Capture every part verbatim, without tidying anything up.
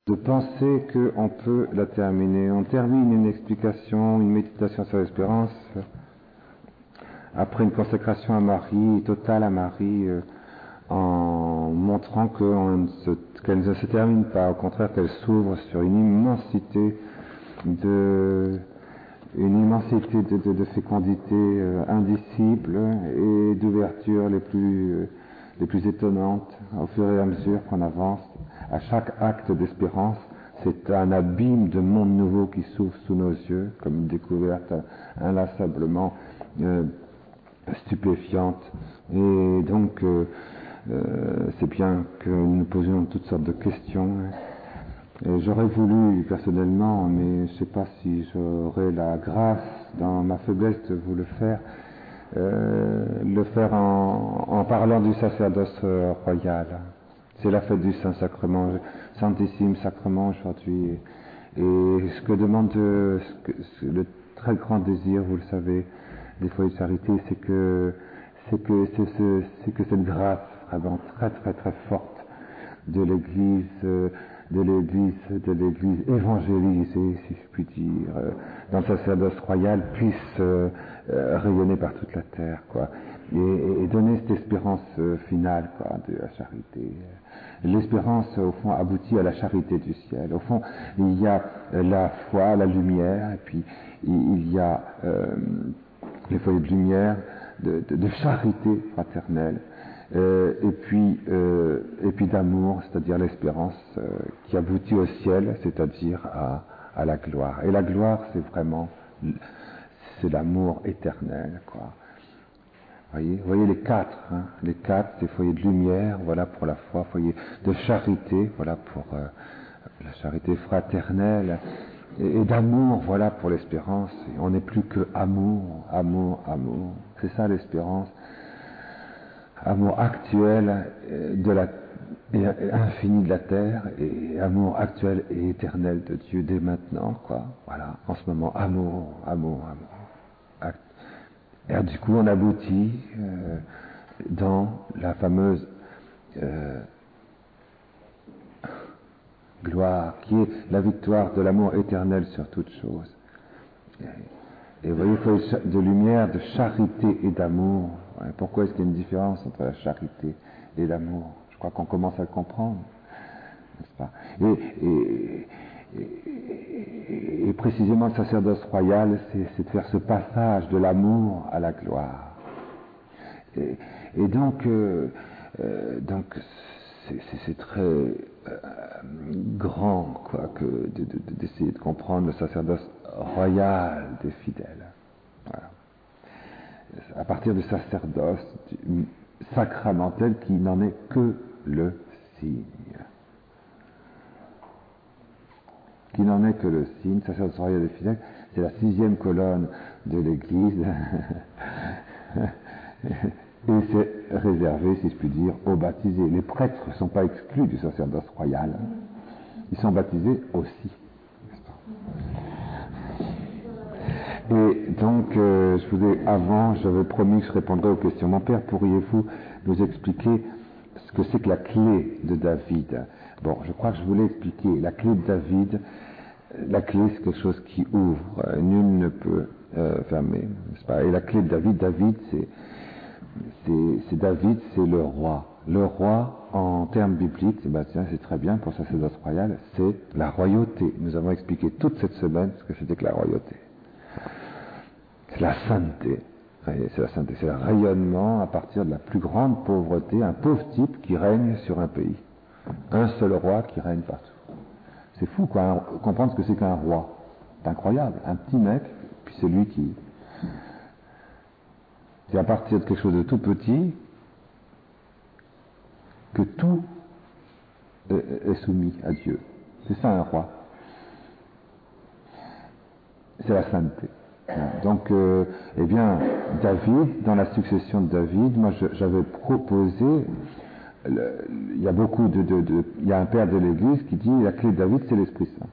de penser qu'on peut la terminer. On termine une explication, une méditation sur l'espérance, après une consécration à Marie, totale à Marie, euh, en montrant que se, qu'elle ne se termine pas, au contraire qu'elle s'ouvre sur une immensité de, une immensité de, de, de fécondité euh, indicible et d'ouverture les plus, euh, les plus étonnantes au fur et à mesure qu'on avance. À chaque acte d'espérance, c'est un abîme de monde nouveau qui s'ouvre sous nos yeux, comme une découverte inlassablement euh, stupéfiante. Et donc, euh, euh, c'est bien que nous nous posions toutes sortes de questions. Et j'aurais voulu, personnellement, mais je ne sais pas si j'aurais la grâce, dans ma faiblesse, de vous le faire, euh, le faire en, en parlant du sacerdoce euh, royal. C'est la fête du Saint-Sacrement, Saintissime Sacrement aujourd'hui. Et ce que demande ce que, ce, le très grand désir, vous le savez, des foyers de charité, c'est que, c'est que, c'est, c'est, c'est que cette grâce vraiment très très très forte de l'Église, de l'Église, de l'Église évangélisée, si je puis dire, dans le sacerdoce royal, puisse euh, euh, rayonner par toute la terre, quoi, et, et donner cette espérance euh, finale, quoi, de la charité. L'espérance, au fond, aboutit à la charité du ciel. Au fond, il y a la foi, la lumière, et puis il y a euh, les foyers de lumière, de, de, de charité fraternelle, euh, et puis, euh, et puis d'amour, c'est-à-dire l'espérance euh, qui aboutit au ciel, c'est-à-dire à, à la gloire. Et la gloire, c'est vraiment, c'est l'amour éternel, quoi. Voyez, voyez les quatre, hein, les quatre, c'est foyer de lumière, voilà pour la foi, foyer de charité, voilà pour euh, la charité fraternelle, et, et d'amour, voilà pour l'espérance. Et on n'est plus que amour, amour, amour. C'est ça l'espérance, amour actuel de la et infini de la terre, et amour actuel et éternel de Dieu dès maintenant, quoi. Voilà, en ce moment, amour, amour, amour. Et du coup, on aboutit euh, dans la fameuse euh, gloire, qui est la victoire de l'amour éternel sur toute chose. Et, et vous voyez, il faut de lumière, de charité et d'amour. Pourquoi est-ce qu'il y a une différence entre la charité et l'amour? Je crois qu'on commence à le comprendre, n'est-ce pas? Et, et, et, et précisément, le sacerdoce royal, c'est, c'est de faire ce passage de l'amour à la gloire. Et, et donc, euh, euh, donc c'est, c'est, c'est très euh, grand, quoi, que de, de, de, d'essayer de comprendre le sacerdoce royal des fidèles. Voilà. À partir du sacerdoce du sacramentel qui n'en est que le signe. Qui n'en est que le signe, sacerdoce royal des fidèles, c'est la sixième colonne de l'Église. Et c'est réservé, si je puis dire, aux baptisés. Les prêtres ne sont pas exclus du sacerdoce royal. Ils sont baptisés aussi. Et donc, euh, je vous ai, avant, j'avais promis que je répondrais aux questions. Mon père, pourriez-vous nous expliquer ce que c'est que la clé de David? Bon, je crois que je voulais expliquer. La clé de David, la clé, c'est quelque chose qui ouvre. Euh, nul ne peut euh, fermer, n'est-ce pas? Et la clé de David, David, c'est C'est, c'est David, c'est le roi. Le roi, en termes bibliques, eh ben, tiens, c'est très bien pour le sacerdoce royal, c'est la royauté. Nous avons expliqué toute cette semaine ce que c'était que la royauté. C'est la sainteté. C'est la sainteté, c'est le rayonnement à partir de la plus grande pauvreté, un pauvre type qui règne sur un pays. Un seul roi qui règne partout. C'est fou, quoi, comprendre ce que c'est qu'un roi. C'est incroyable. Un petit mec, puis c'est lui qui... C'est à partir de quelque chose de tout petit que tout est soumis à Dieu. C'est ça un roi. C'est la sainteté. Donc, euh, eh bien, David, dans la succession de David, moi je, j'avais proposé, le, il y a beaucoup de, de, de, il y a un père de l'Église qui dit la clé de David c'est l'Esprit Saint.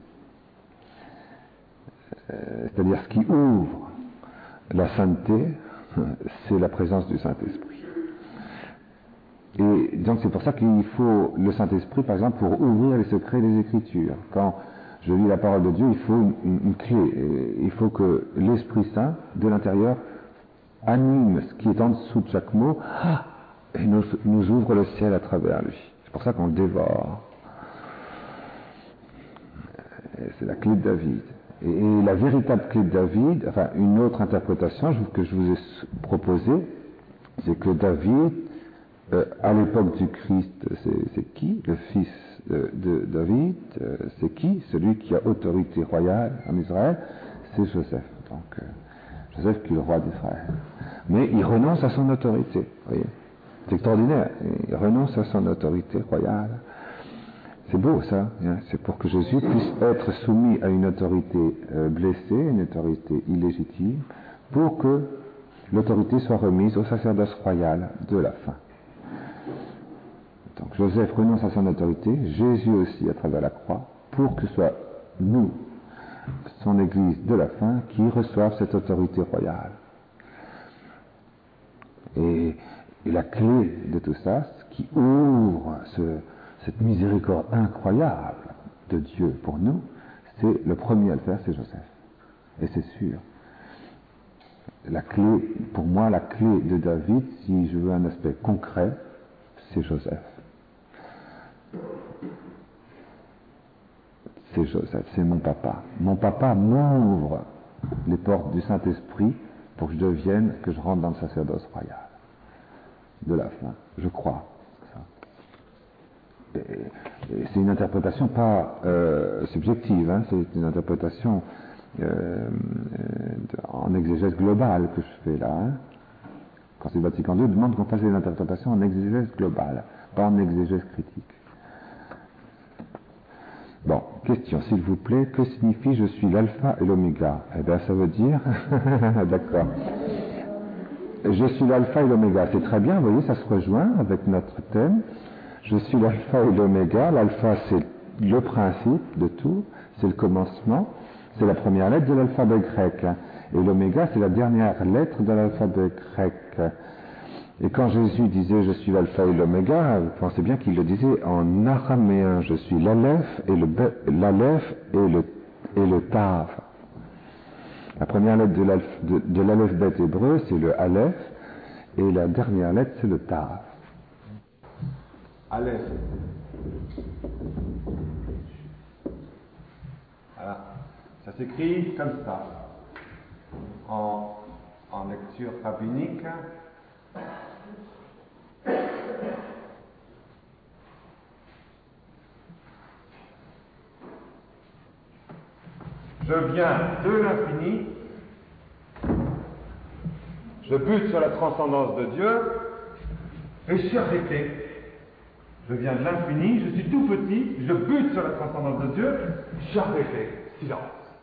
Euh, c'est-à-dire ce qui ouvre la sainteté, c'est la présence du Saint-Esprit. Et donc c'est pour ça qu'il faut le Saint-Esprit, par exemple, pour ouvrir les secrets des Écritures. Quand je lis la parole de Dieu, il faut une, une, une clé. Il faut que l'Esprit Saint, de l'intérieur, anime ce qui est en dessous de chaque mot et nous, nous ouvre le ciel à travers lui. C'est pour ça qu'on le dévore. Et c'est la clé de David. Et, et la véritable clé de David, enfin une autre interprétation que je vous ai proposée, c'est que David, euh, à l'époque du Christ, c'est, c'est qui? Le fils de, de David, euh, c'est qui? Celui qui a autorité royale en Israël, c'est Joseph. Donc euh, Joseph qui est le roi d'Israël. Mais il renonce à son autorité, vous voyez. C'est extraordinaire, il renonce à son autorité royale. C'est beau ça, hein? C'est pour que Jésus puisse être soumis à une autorité euh, blessée, une autorité illégitime, pour que l'autorité soit remise au sacerdoce royal de la fin. Donc Joseph renonce à son autorité, Jésus aussi à travers la croix, pour que ce soit nous, son Église de la fin, qui reçoive cette autorité royale. Et, et la clé de tout ça, ce qui ouvre ce, cette miséricorde incroyable de Dieu pour nous, c'est le premier à le faire, c'est Joseph. Et c'est sûr. La clé, pour moi, la clé de David, si je veux un aspect concret, c'est Joseph. C'est Joseph, c'est mon papa. Mon papa m'ouvre les portes du Saint-Esprit pour que je devienne, que je rentre dans le sacerdoce royal de la fin, je crois. Et, et c'est une interprétation pas euh, subjective, hein, c'est une interprétation euh, euh, de, en exégèse globale que je fais là. Hein. Quand c'est Vatican deux, demande qu'on fasse des interprétations en exégèse globale, pas en exégèse critique. Bon, question, s'il vous plaît, que signifie je suis l'alpha et l'oméga? Eh bien, ça veut dire, d'accord. Je suis l'alpha et l'oméga, c'est très bien, vous voyez, ça se rejoint avec notre thème. Je suis l'alpha et l'oméga. L'alpha, c'est le principe de tout, c'est le commencement, c'est la première lettre de l'alphabet grec. Et l'oméga, c'est la dernière lettre de l'alphabet grec. Et quand Jésus disait « je suis l'alpha et l'oméga », vous pensez bien qu'il le disait en araméen. Je suis l'alef et le, l'alef et le, et le tav. La première lettre de, l'alph, de, de l'alphabet hébreu, c'est le Aleph, et la dernière lettre, c'est le Tav. Aleph. Voilà. Ça s'écrit comme ça. En, en lecture rabbinique. Je viens de l'infini, je bute sur la transcendance de Dieu, et je suis arrêté. Je viens de l'infini, je suis tout petit, je bute sur la transcendance de Dieu, je suis arrêté. Silence.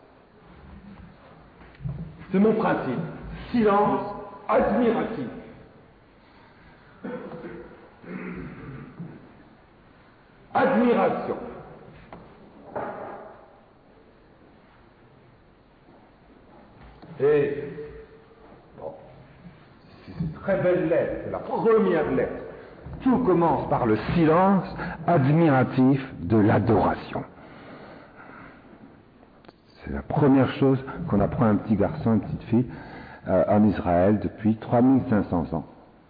C'est mon principe. Silence admiratif. Admiration. Et, bon, c'est une très belle lettre, c'est la première lettre. Tout commence par le silence admiratif de l'adoration. C'est la première chose qu'on apprend à un petit garçon, une petite fille, euh, en Israël depuis trois mille cinq cents ans.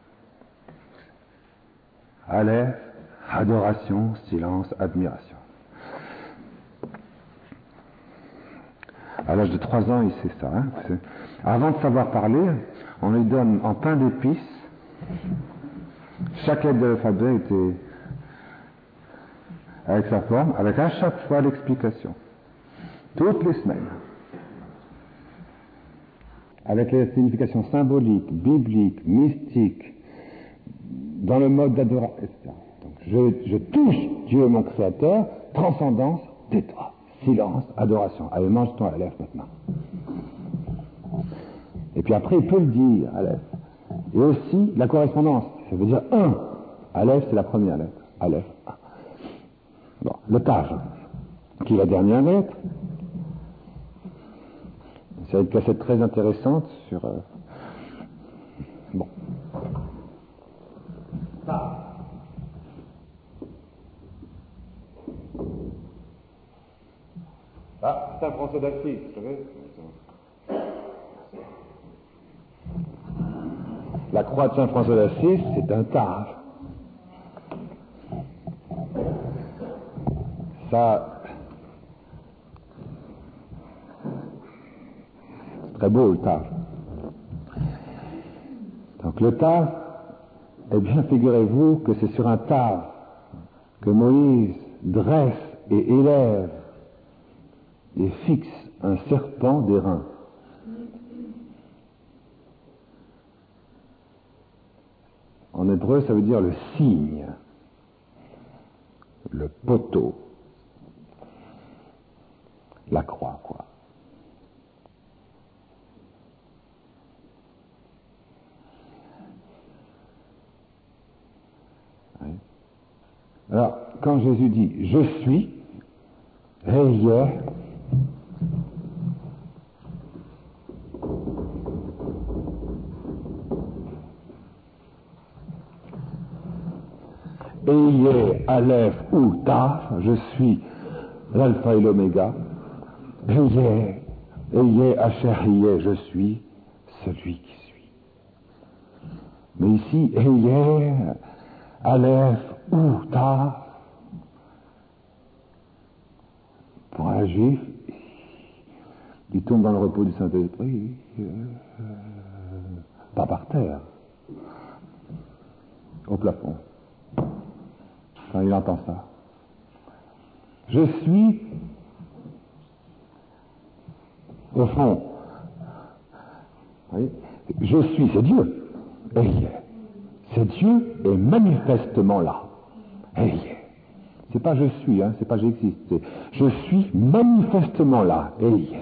Aleph, adoration, silence, admiration. À l'âge de trois ans, il sait ça. Hein, avant de savoir parler, on lui donne en pain d'épices. Chaque lettre de l'alphabet était avec sa forme, avec à chaque fois l'explication. Toutes les semaines. Avec les significations symboliques, bibliques, mystiques, dans le mode d'adoration, et cetera. Donc, je, je touche Dieu, mon Créateur, transcendance, tais-toi. Silence, adoration. Allez, mange ton Aleph maintenant. Et puis après, il peut le dire, Aleph. Et aussi, la correspondance. Ça veut dire un. Aleph, c'est la première lettre. Aleph, un. Bon, le Tav, qui est la dernière lettre. C'est une cassette très intéressante sur... Euh... Bon. Tav. Ah, Saint François d'Assise, vous savez. La croix de Saint François d'Assise, c'est un tave. Ça, c'est très beau le tave. Donc le tave, eh bien, figurez-vous que c'est sur un tave que Moïse dresse et élève et fixe un serpent d'airain. En hébreu, ça veut dire le signe, le poteau, la croix, quoi. Oui. Alors, quand Jésus dit « je suis », ayez, ayez, Aleph ou Taf, je suis l'alpha et l'oméga, ayez, ayez, Asher, ayez, je suis celui qui suis. Mais ici, ayez, Aleph ou Taf, pour un juif, il tombe dans le repos du Saint-Esprit, euh, pas par terre, au plafond, quand il entend ça. Je suis, au fond, oui, je suis, c'est Dieu. Ayez. C'est Dieu est manifestement là. Ayez. C'est pas je suis, hein, c'est pas j'existe. C'est je suis manifestement là. Ayez.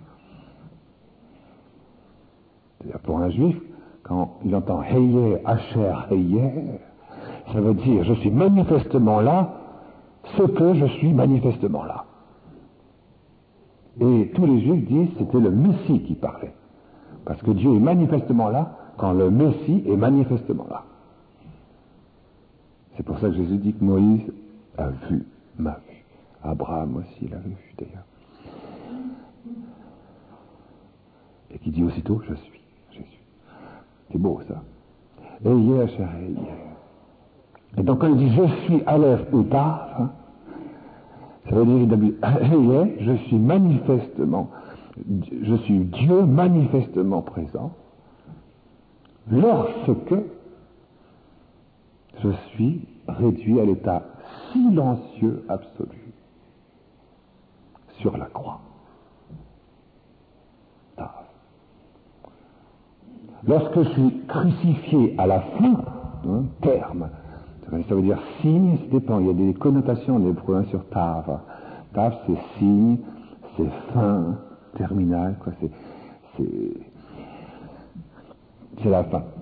C'est-à-dire pour un juif, quand il entend Ayez, Asher, Ayez, ça veut dire je suis manifestement là, ce que je suis manifestement là. Et tous les juifs disent c'était le Messie qui parlait. Parce que Dieu est manifestement là quand le Messie est manifestement là. C'est pour ça que Jésus dit que Moïse a vu, m'a vu. Abraham aussi l'a vu d'ailleurs. Et qui dit aussitôt je suis Jésus. C'est beau ça. Ayez, Asher, ayez. Et donc quand il dit je suis Aleph ou Taf, hein, ça veut dire ayez, je suis manifestement, je suis Dieu manifestement présent lorsque je suis réduit à l'état silencieux absolu sur la croix. Taf. Lorsque je suis crucifié à la fin, hein, terme, ça veut dire signe, ça dépend, il y a des connotations en hébreu hein, sur Tav. Tav c'est signe, c'est fin, terminal, quoi, c'est, c'est, c'est la fin.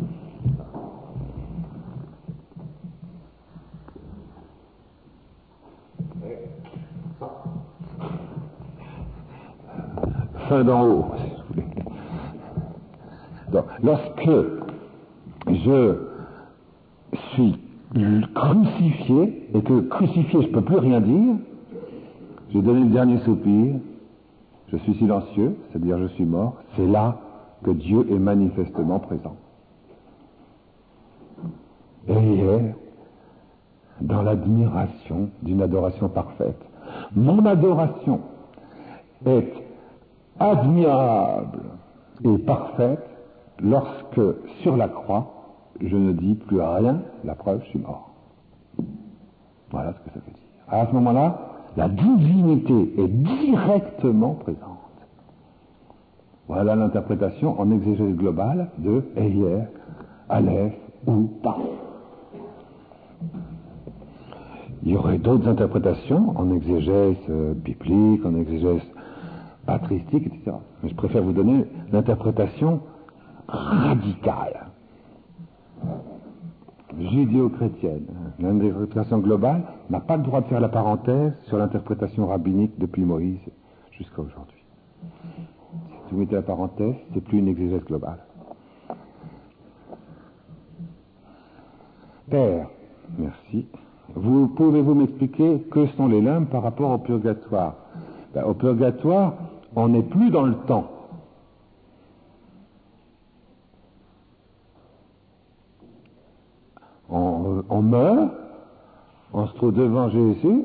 Fin d'en haut, si vous voulez. Donc, lorsque je suis crucifié, et que crucifié, je ne peux plus rien dire, j'ai donné le dernier soupir, je suis silencieux, c'est-à-dire je suis mort, c'est là que Dieu est manifestement présent. Et il est dans l'admiration d'une adoration parfaite. Mon adoration est admirable et parfaite lorsque, sur la croix, je ne dis plus rien, la preuve, je suis mort. Voilà ce que ça veut dire. À ce moment-là, la divinité est directement présente. Voilà l'interprétation en exégèse globale de Eyer, Aleph ou Taf. Il y aurait d'autres interprétations en exégèse euh, biblique, en exégèse patristique, et cetera. Mais je préfère vous donner l'interprétation radicale, judéo-chrétienne. L'interprétation globale n'a pas le droit de faire la parenthèse sur l'interprétation rabbinique depuis Moïse jusqu'à aujourd'hui. Si vous mettez la parenthèse, c'est plus une exégèse globale. Père, merci. Vous pouvez-vous m'expliquer que sont les limbes par rapport au purgatoire? Ben, au purgatoire, on n'est plus dans le temps. On, on meurt, on se trouve devant Jésus,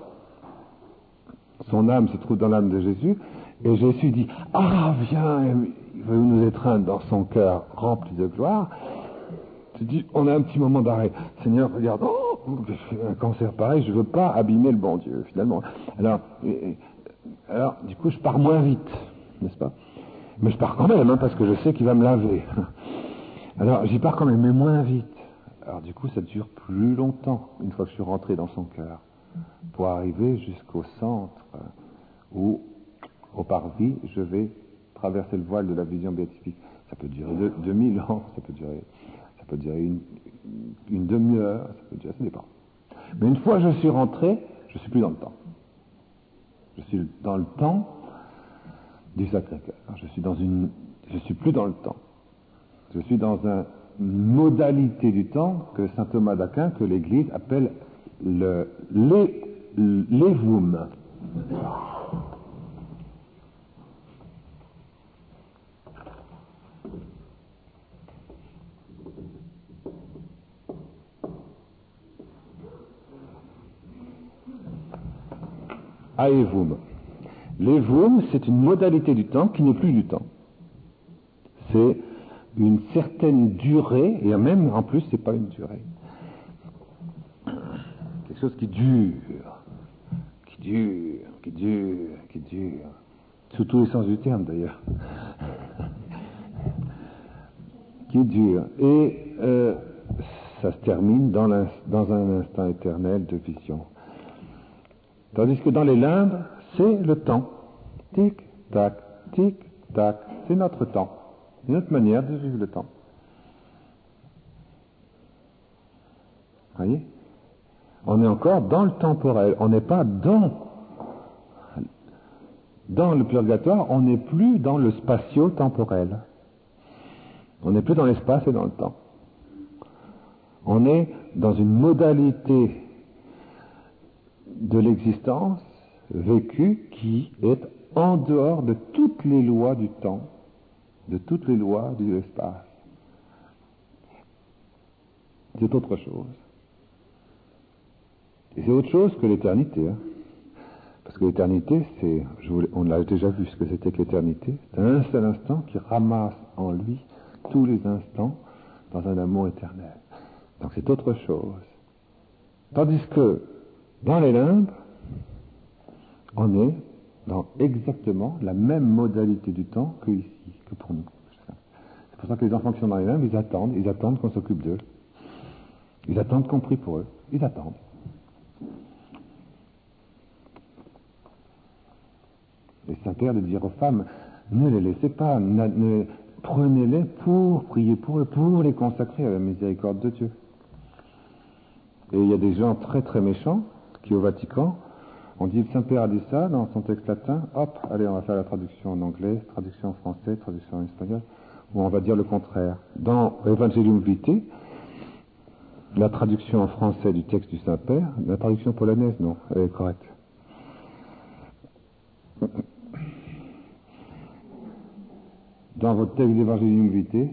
son âme se trouve dans l'âme de Jésus, et Jésus dit, ah, viens, il veut nous étreindre dans son cœur rempli de gloire. Tu dis, on a un petit moment d'arrêt. Seigneur, regarde, oh, un cancer pareil, je ne veux pas abîmer le bon Dieu, finalement. Alors, et, alors, du coup, je pars moins vite, n'est-ce pas? Mais je pars quand même, hein, parce que je sais qu'il va me laver. Alors, j'y pars quand même, mais moins vite. Alors, du coup, ça dure plus longtemps, une fois que je suis rentré dans son cœur, pour arriver jusqu'au centre, où, au parvis, je vais traverser le voile de la vision béatifique. Ça peut durer deux, deux mille ans, ça peut durer, ça peut durer une, une demi-heure, ça peut durer, ça dépend. Mais une fois que je suis rentré, je suis plus dans le temps. Je suis dans le temps du Sacré-Cœur. Je suis dans une, je suis plus dans le temps. Je suis dans un, une modalité du temps que saint Thomas d'Aquin, que l'Église appelle le l'évoum. Aevum. L'évoum, c'est une modalité du temps qui n'est plus du temps. C'est une certaine durée, et même en plus, c'est pas une durée. Quelque chose qui dure, qui dure, qui dure, qui dure. Sous tous les sens du terme d'ailleurs. Qui dure. Et euh, ça se termine dans, dans un instant éternel de vision. Tandis que dans les limbes, c'est le temps. Tic, tac, tic, tac. C'est notre temps. C'est notre manière de vivre le temps. Vous voyez? On est encore dans le temporel. On n'est pas dans... Dans le purgatoire, on n'est plus dans le spatio-temporel. On n'est plus dans l'espace et dans le temps. On est dans une modalité de l'existence vécue qui est en dehors de toutes les lois du temps, de toutes les lois de l'espace. C'est autre chose. Et c'est autre chose que l'éternité. Hein. Parce que l'éternité, c'est, je vous, on l'a déjà vu ce que c'était que l'éternité. C'est un seul instant qui ramasse en lui tous les instants dans un amour éternel. Donc c'est autre chose. Tandis que dans les limbes, on est dans exactement la même modalité du temps que ici, que pour nous. C'est pour ça que les enfants qui sont dans les limbes, ils attendent, ils attendent qu'on s'occupe d'eux. Ils attendent qu'on prie pour eux. Ils attendent. Et Saint-Père de dire aux femmes, ne les laissez pas, ne, ne, prenez-les pour prier pour eux, pour les consacrer à la miséricorde de Dieu. Et il y a des gens très très méchants qui au Vatican, on dit le Saint-Père a dit ça dans son texte latin, hop, allez on va faire la traduction en anglais, traduction en français, traduction en espagnol, où on va dire le contraire. Dans Evangelium Vitae, la traduction en français du texte du Saint-Père, la traduction polonaise, non, elle est correcte. Dans votre texte d'Evangelium Vitae,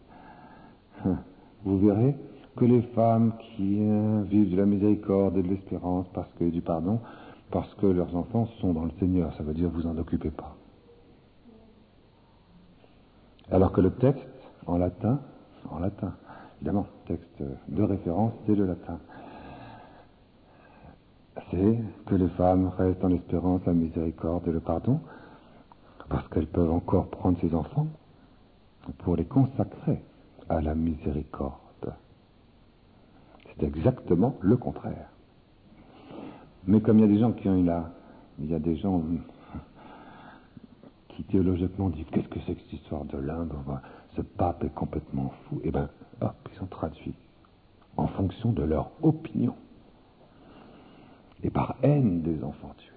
vous verrez que les femmes qui euh, vivent de la miséricorde et de l'espérance parce que du pardon, parce que leurs enfants sont dans le Seigneur, ça veut dire vous en occupez pas. Alors que le texte en latin, en latin, évidemment, texte de référence, c'est le latin. C'est que les femmes restent dans l'espérance, la miséricorde et le pardon, parce qu'elles peuvent encore prendre ces enfants pour les consacrer à la miséricorde. C'est exactement le contraire. Mais comme il y a des gens qui ont eu là, il y a des gens qui théologiquement disent qu'est-ce que c'est que cette histoire de l'Inde, ce pape est complètement fou, et bien hop, ils sont traduits en fonction de leur opinion et par haine des enfants tués.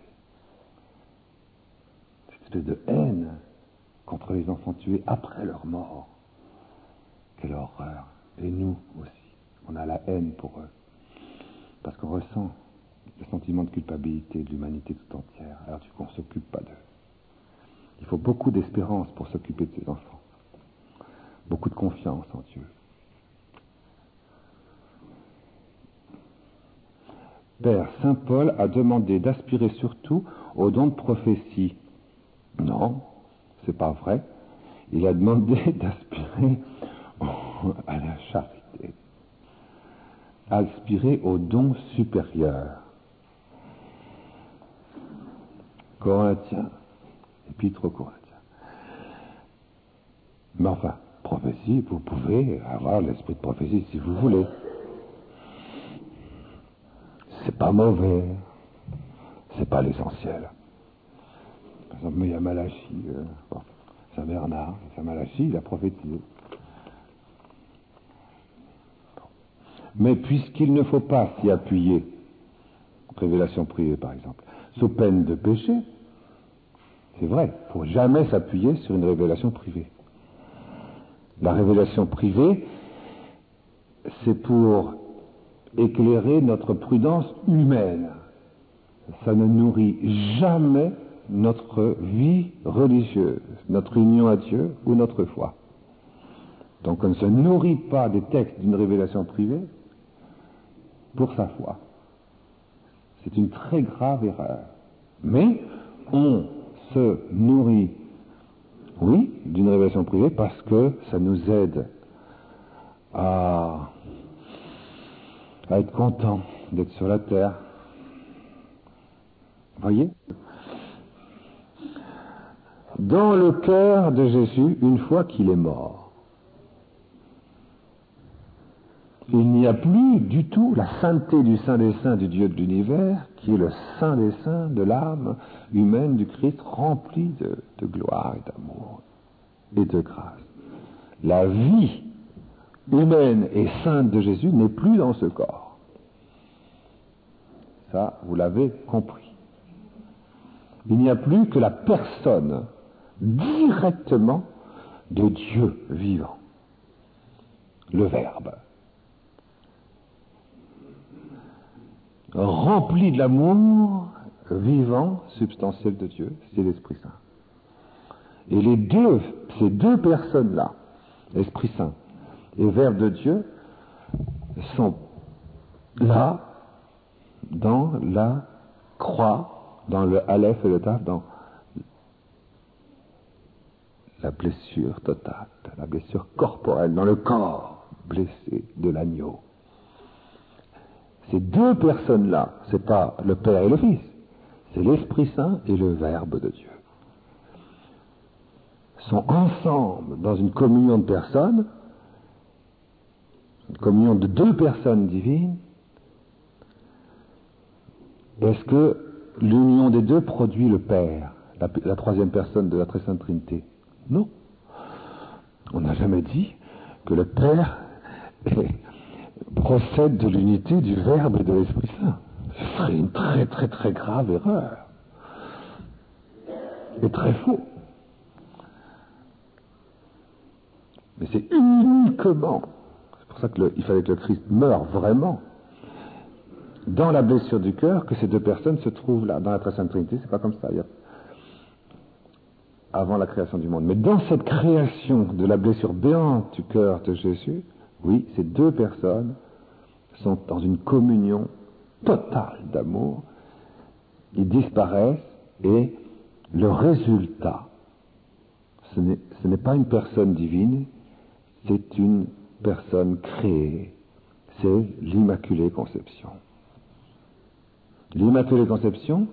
Cette espèce de haine contre les enfants tués après leur mort. Quelle horreur. Et nous aussi, on a la haine pour eux. Parce qu'on ressent le sentiment de culpabilité de l'humanité tout entière. Alors du coup, on s'occupe beaucoup d'espérance pour s'occuper de ses enfants, beaucoup de confiance en Dieu. Père, saint Paul a demandé d'aspirer surtout au don de prophétie. Non, c'est pas vrai. Il a demandé d'aspirer à la charité, aspirer au don supérieur. Corinthiens, épître aux Corinthiens. Mais enfin, prophétie, vous pouvez avoir l'esprit de prophétie si vous voulez. C'est pas mauvais, c'est pas l'essentiel. Par exemple, il y a Malachie, euh, bon, Saint Bernard, Saint Malachie, il a prophétisé. Mais puisqu'il ne faut pas s'y appuyer, révélation privée par exemple, sous peine de péché, c'est vrai, il ne faut jamais s'appuyer sur une révélation privée. La révélation privée, c'est pour éclairer notre prudence humaine. Ça ne nourrit jamais notre vie religieuse, notre union à Dieu ou notre foi. Donc on ne se nourrit pas des textes d'une révélation privée pour sa foi. C'est une très grave erreur. Mais on se nourrit, oui, d'une révélation privée parce que ça nous aide à, à être content d'être sur la terre. Voyez ? Dans le cœur de Jésus, une fois qu'il est mort, il n'y a plus du tout la sainteté du Saint des Saints du Dieu de l'univers, qui est le Saint des Saints de l'âme humaine du Christ, remplie de, de gloire et d'amour et de grâce. La vie humaine et sainte de Jésus n'est plus dans ce corps. Ça, vous l'avez compris. Il n'y a plus que la personne directement de Dieu vivant, le Verbe, rempli de l'amour vivant, substantiel de Dieu, c'est l'Esprit Saint. Et les deux, ces deux personnes-là, Esprit Saint et Verbe de Dieu, sont là, dans la croix, dans le Aleph et le Taf, dans la blessure totale, la blessure corporelle, dans le corps blessé de l'agneau. Ces deux personnes-là, c'est pas le Père et le Fils, c'est l'Esprit Saint et le Verbe de Dieu. Sont ensemble dans une communion de personnes, une communion de deux personnes divines. Est-ce que l'union des deux produit le Père, la, la troisième personne de la Très Sainte Trinité? Non. On n'a jamais dit que le Père est, procède de l'unité du Verbe et de l'Esprit Saint. Ce serait une très très très grave erreur. Et très faux. Mais c'est uniquement, c'est pour ça qu'il fallait que le Christ meure vraiment, dans la blessure du cœur, que ces deux personnes se trouvent là. Dans la Très Sainte Trinité, c'est pas comme ça, il y a... avant la création du monde. Mais dans cette création de la blessure béante du cœur de Jésus, oui, ces deux personnes sont dans une communion totale d'amour, ils disparaissent et le résultat, ce n'est, ce n'est pas une personne divine, c'est une personne créée, c'est l'Immaculée Conception. L'Immaculée Conception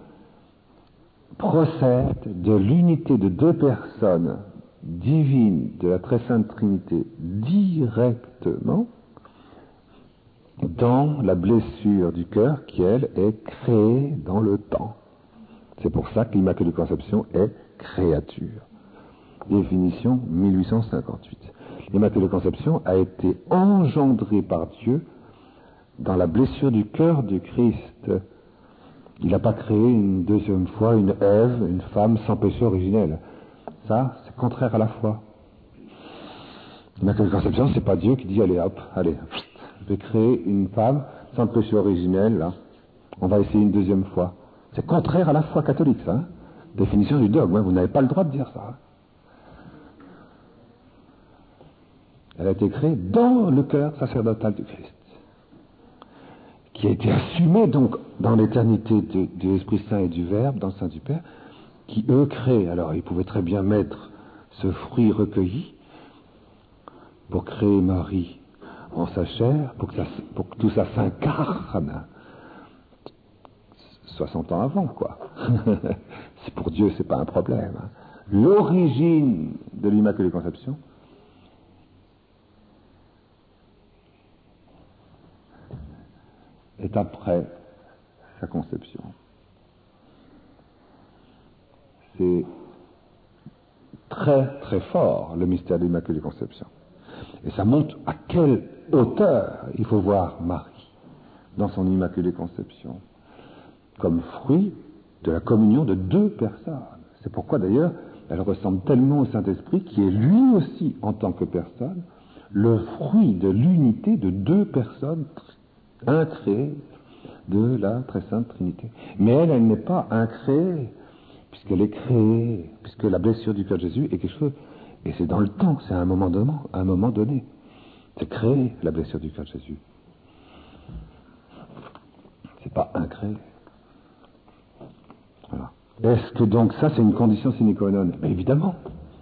procède de l'unité de deux personnes divines de la Très Sainte Trinité directement dans la blessure du cœur qui, elle, est créée dans le temps. C'est pour ça que l'Immaculée Conception est créature. Définition mille huit cent cinquante-huit. L'Immaculée Conception a été engendrée par Dieu dans la blessure du cœur du Christ. Il n'a pas créé une deuxième fois une Ève, une femme sans péché originel. Ça, c'est contraire à la foi. L'Immaculée Conception, c'est pas Dieu qui dit allez hop, allez, je vais créer une femme sans péché originel, là. On va essayer une deuxième fois. C'est contraire à la foi catholique, ça. Hein. Définition du dogme, hein, vous n'avez pas le droit de dire ça. Hein. Elle a été créée dans le cœur sacerdotal du Christ, qui a été assumé donc dans l'éternité de, de l'Esprit Saint et du Verbe, dans le sein du Père, qui eux créent. Alors ils pouvaient très bien mettre ce fruit recueilli pour créer Marie en sa chair, pour que, ça, pour que tout ça s'incarne soixante ans avant, quoi. C'est pour Dieu, c'est pas un problème. Hein. L'origine de l'Immaculée Conception est après sa conception. C'est très très fort le mystère de l'Immaculée Conception. Et ça montre à quelle hauteur il faut voir Marie dans son Immaculée Conception, comme fruit de la communion de deux personnes. C'est pourquoi d'ailleurs elle ressemble tellement au Saint-Esprit, qui est lui aussi, en tant que personne, le fruit de l'unité de deux personnes incréées de la très sainte Trinité. Mais elle, elle n'est pas incréée, puisqu'elle est créée, puisque la blessure du cœur de Jésus est quelque chose, et c'est dans le temps, c'est à un moment donné, à un moment donné. C'est créé, la blessure du cœur de Jésus. C'est pas incréé. Voilà. Est-ce que donc ça, c'est une condition sine qua non? Mais évidemment.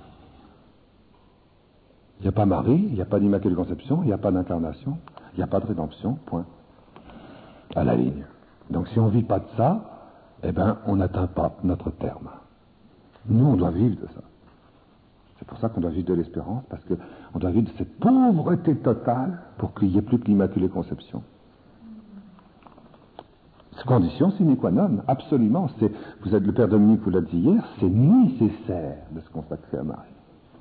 Il n'y a pas Marie, il n'y a pas d'Immaculée Conception, il n'y a pas d'incarnation, il n'y a pas de rédemption, point. À la ligne. Donc si on ne vit pas de ça, eh bien, on n'atteint pas notre terme. Nous, on doit vivre de ça. C'est pour ça qu'on doit vivre de l'espérance, parce qu'on doit vivre de cette pauvreté totale pour qu'il n'y ait plus que l'Immaculée Conception. C'est condition sine qua non, absolument. C'est, vous êtes le Père Dominique, vous l'a dit hier, c'est nécessaire de se consacrer à Marie.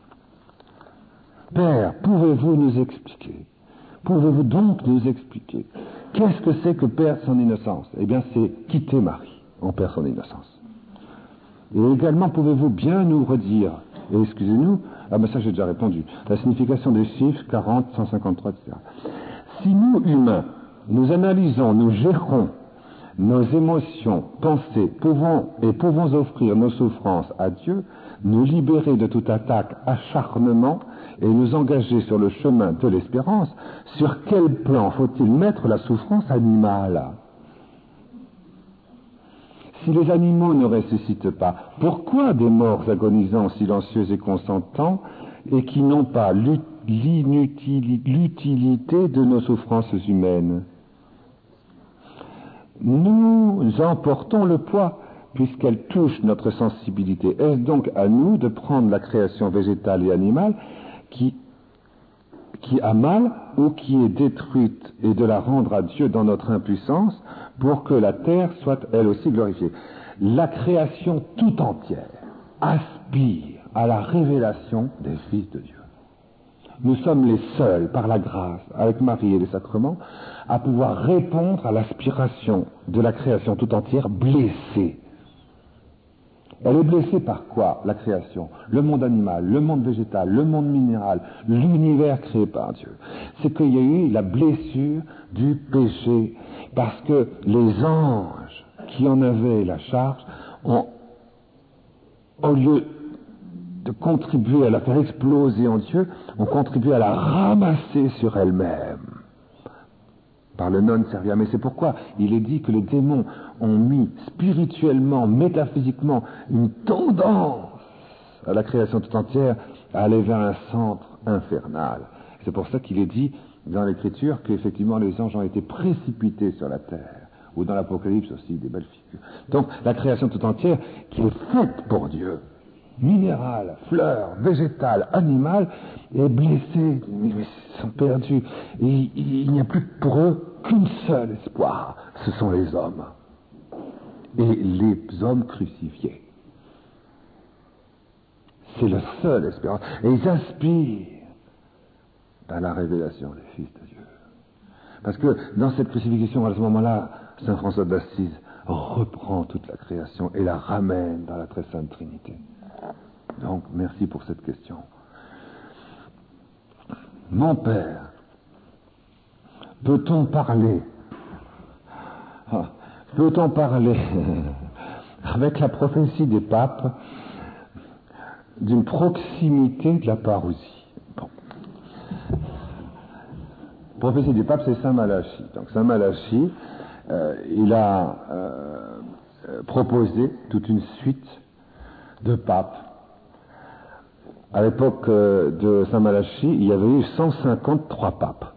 Père, pouvez-vous nous expliquer, pouvez-vous donc nous expliquer, qu'est-ce que c'est que perdre son innocence? Eh bien, c'est quitter Marie, on perd son innocence. Et également, pouvez-vous bien nous redire, et excusez-nous, ah ben ça j'ai déjà répondu, la signification des chiffres quarante, cent cinquante-trois, et cetera. Si nous, humains, nous analysons, nous gérons nos émotions, pensées, pouvons et pouvons offrir nos souffrances à Dieu, nous libérer de toute attaque, acharnement, et nous engager sur le chemin de l'espérance, sur quel plan faut-il mettre la souffrance animale? Si les animaux ne ressuscitent pas, pourquoi des morts agonisants, silencieux et consentants, et qui n'ont pas l'utilité de nos souffrances humaines? Nous emportons le poids, puisqu'elle touche notre sensibilité. Est-ce donc à nous de prendre la création végétale et animale qui, qui a mal ou qui est détruite et de la rendre à Dieu dans notre impuissance pour que la terre soit elle aussi glorifiée? La création tout entière aspire à la révélation des fils de Dieu. Nous sommes les seuls, par la grâce, avec Marie et les sacrements, à pouvoir répondre à l'aspiration de la création tout entière blessée. Elle est blessée par quoi, la création? Le monde animal, le monde végétal, le monde minéral, l'univers créé par Dieu. C'est qu'il y a eu la blessure du péché, parce que les anges qui en avaient la charge ont, au lieu de contribuer à la faire exploser en Dieu, ont contribué à la ramasser sur elle-même par le non servia. Mais c'est pourquoi il est dit que les démons ont mis spirituellement, métaphysiquement, une tendance à la création tout entière à aller vers un centre infernal. C'est pour ça qu'il est dit dans l'Écriture qu'effectivement les anges ont été précipités sur la terre, ou dans l'Apocalypse aussi, des belles figures. Donc la création tout entière qui est faite pour Dieu, minérale, fleurs, végétale, animale, est blessée, ils sont perdus. Et il n'y a plus pour eux qu'un seul espoir, ce sont les hommes. Et les hommes crucifiés. C'est le seul espérance. Et ils aspirent à la révélation des fils de Dieu. Parce que dans cette crucifixion, à ce moment-là, saint François d'Assise reprend toute la création et la ramène dans la très sainte Trinité. Donc, merci pour cette question. Mon Père, peut-on parler, ah, peut-on parler avec la prophétie des papes d'une proximité de la parousie. Bon. Prophétie des papes, c'est Saint Malachie. Donc Saint Malachie, euh, il a euh, proposé toute une suite de papes. À l'époque euh, de Saint Malachie, il y avait eu cent cinquante-trois papes.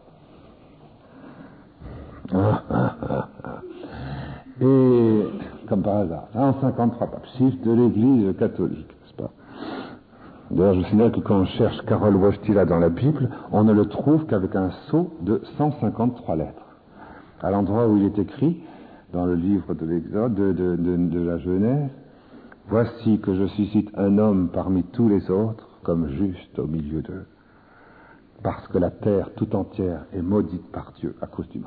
Et, comme par hasard, cent cinquante-trois papes, chiffre de l'Église catholique, n'est-ce pas? D'ailleurs, je vous signale que quand on cherche Karol Wojtyla dans la Bible, on ne le trouve qu'avec un sceau de cent cinquante-trois lettres. À l'endroit où il est écrit, dans le livre de l'Exode, de, de, de, de la Genèse, « Voici que je suscite un homme parmi tous les autres, comme juste au milieu d'eux, parce que la terre tout entière est maudite par Dieu à cause du mal. »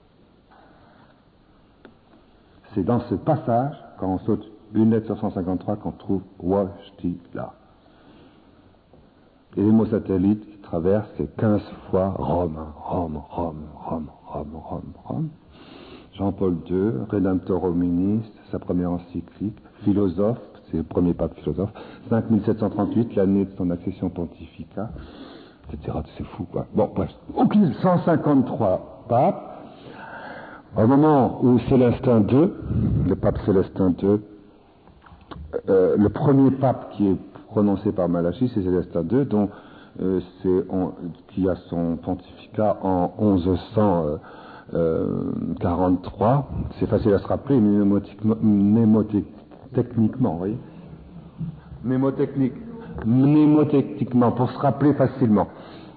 C'est dans ce passage, quand on saute une lettre sur cent cinquante-trois, qu'on trouve Wojtyla. Et les mots satellites traversent, c'est quinze fois Rome, Rome, Rome, Rome, Rome, Rome, Rome. Jean-Paul deux, Redemptor Hominis, sa première encyclique, philosophe, c'est le premier pape philosophe, cinq mille sept cent trente-huit, l'année de son accession pontificat, et cetera. C'est fou, quoi. Bon, bref, aucune cent cinquante-trois papes. Au moment où Célestin deux, le pape Célestin deux, euh, le premier pape qui est prononcé par Malachie, c'est Célestin deux, dont euh, c'est on, qui a son pontificat en onze cent quarante-trois. C'est facile à se rappeler, mnémotechniquement, vous voyez, mnémotechnique, mnémotechniquement, pour se rappeler facilement.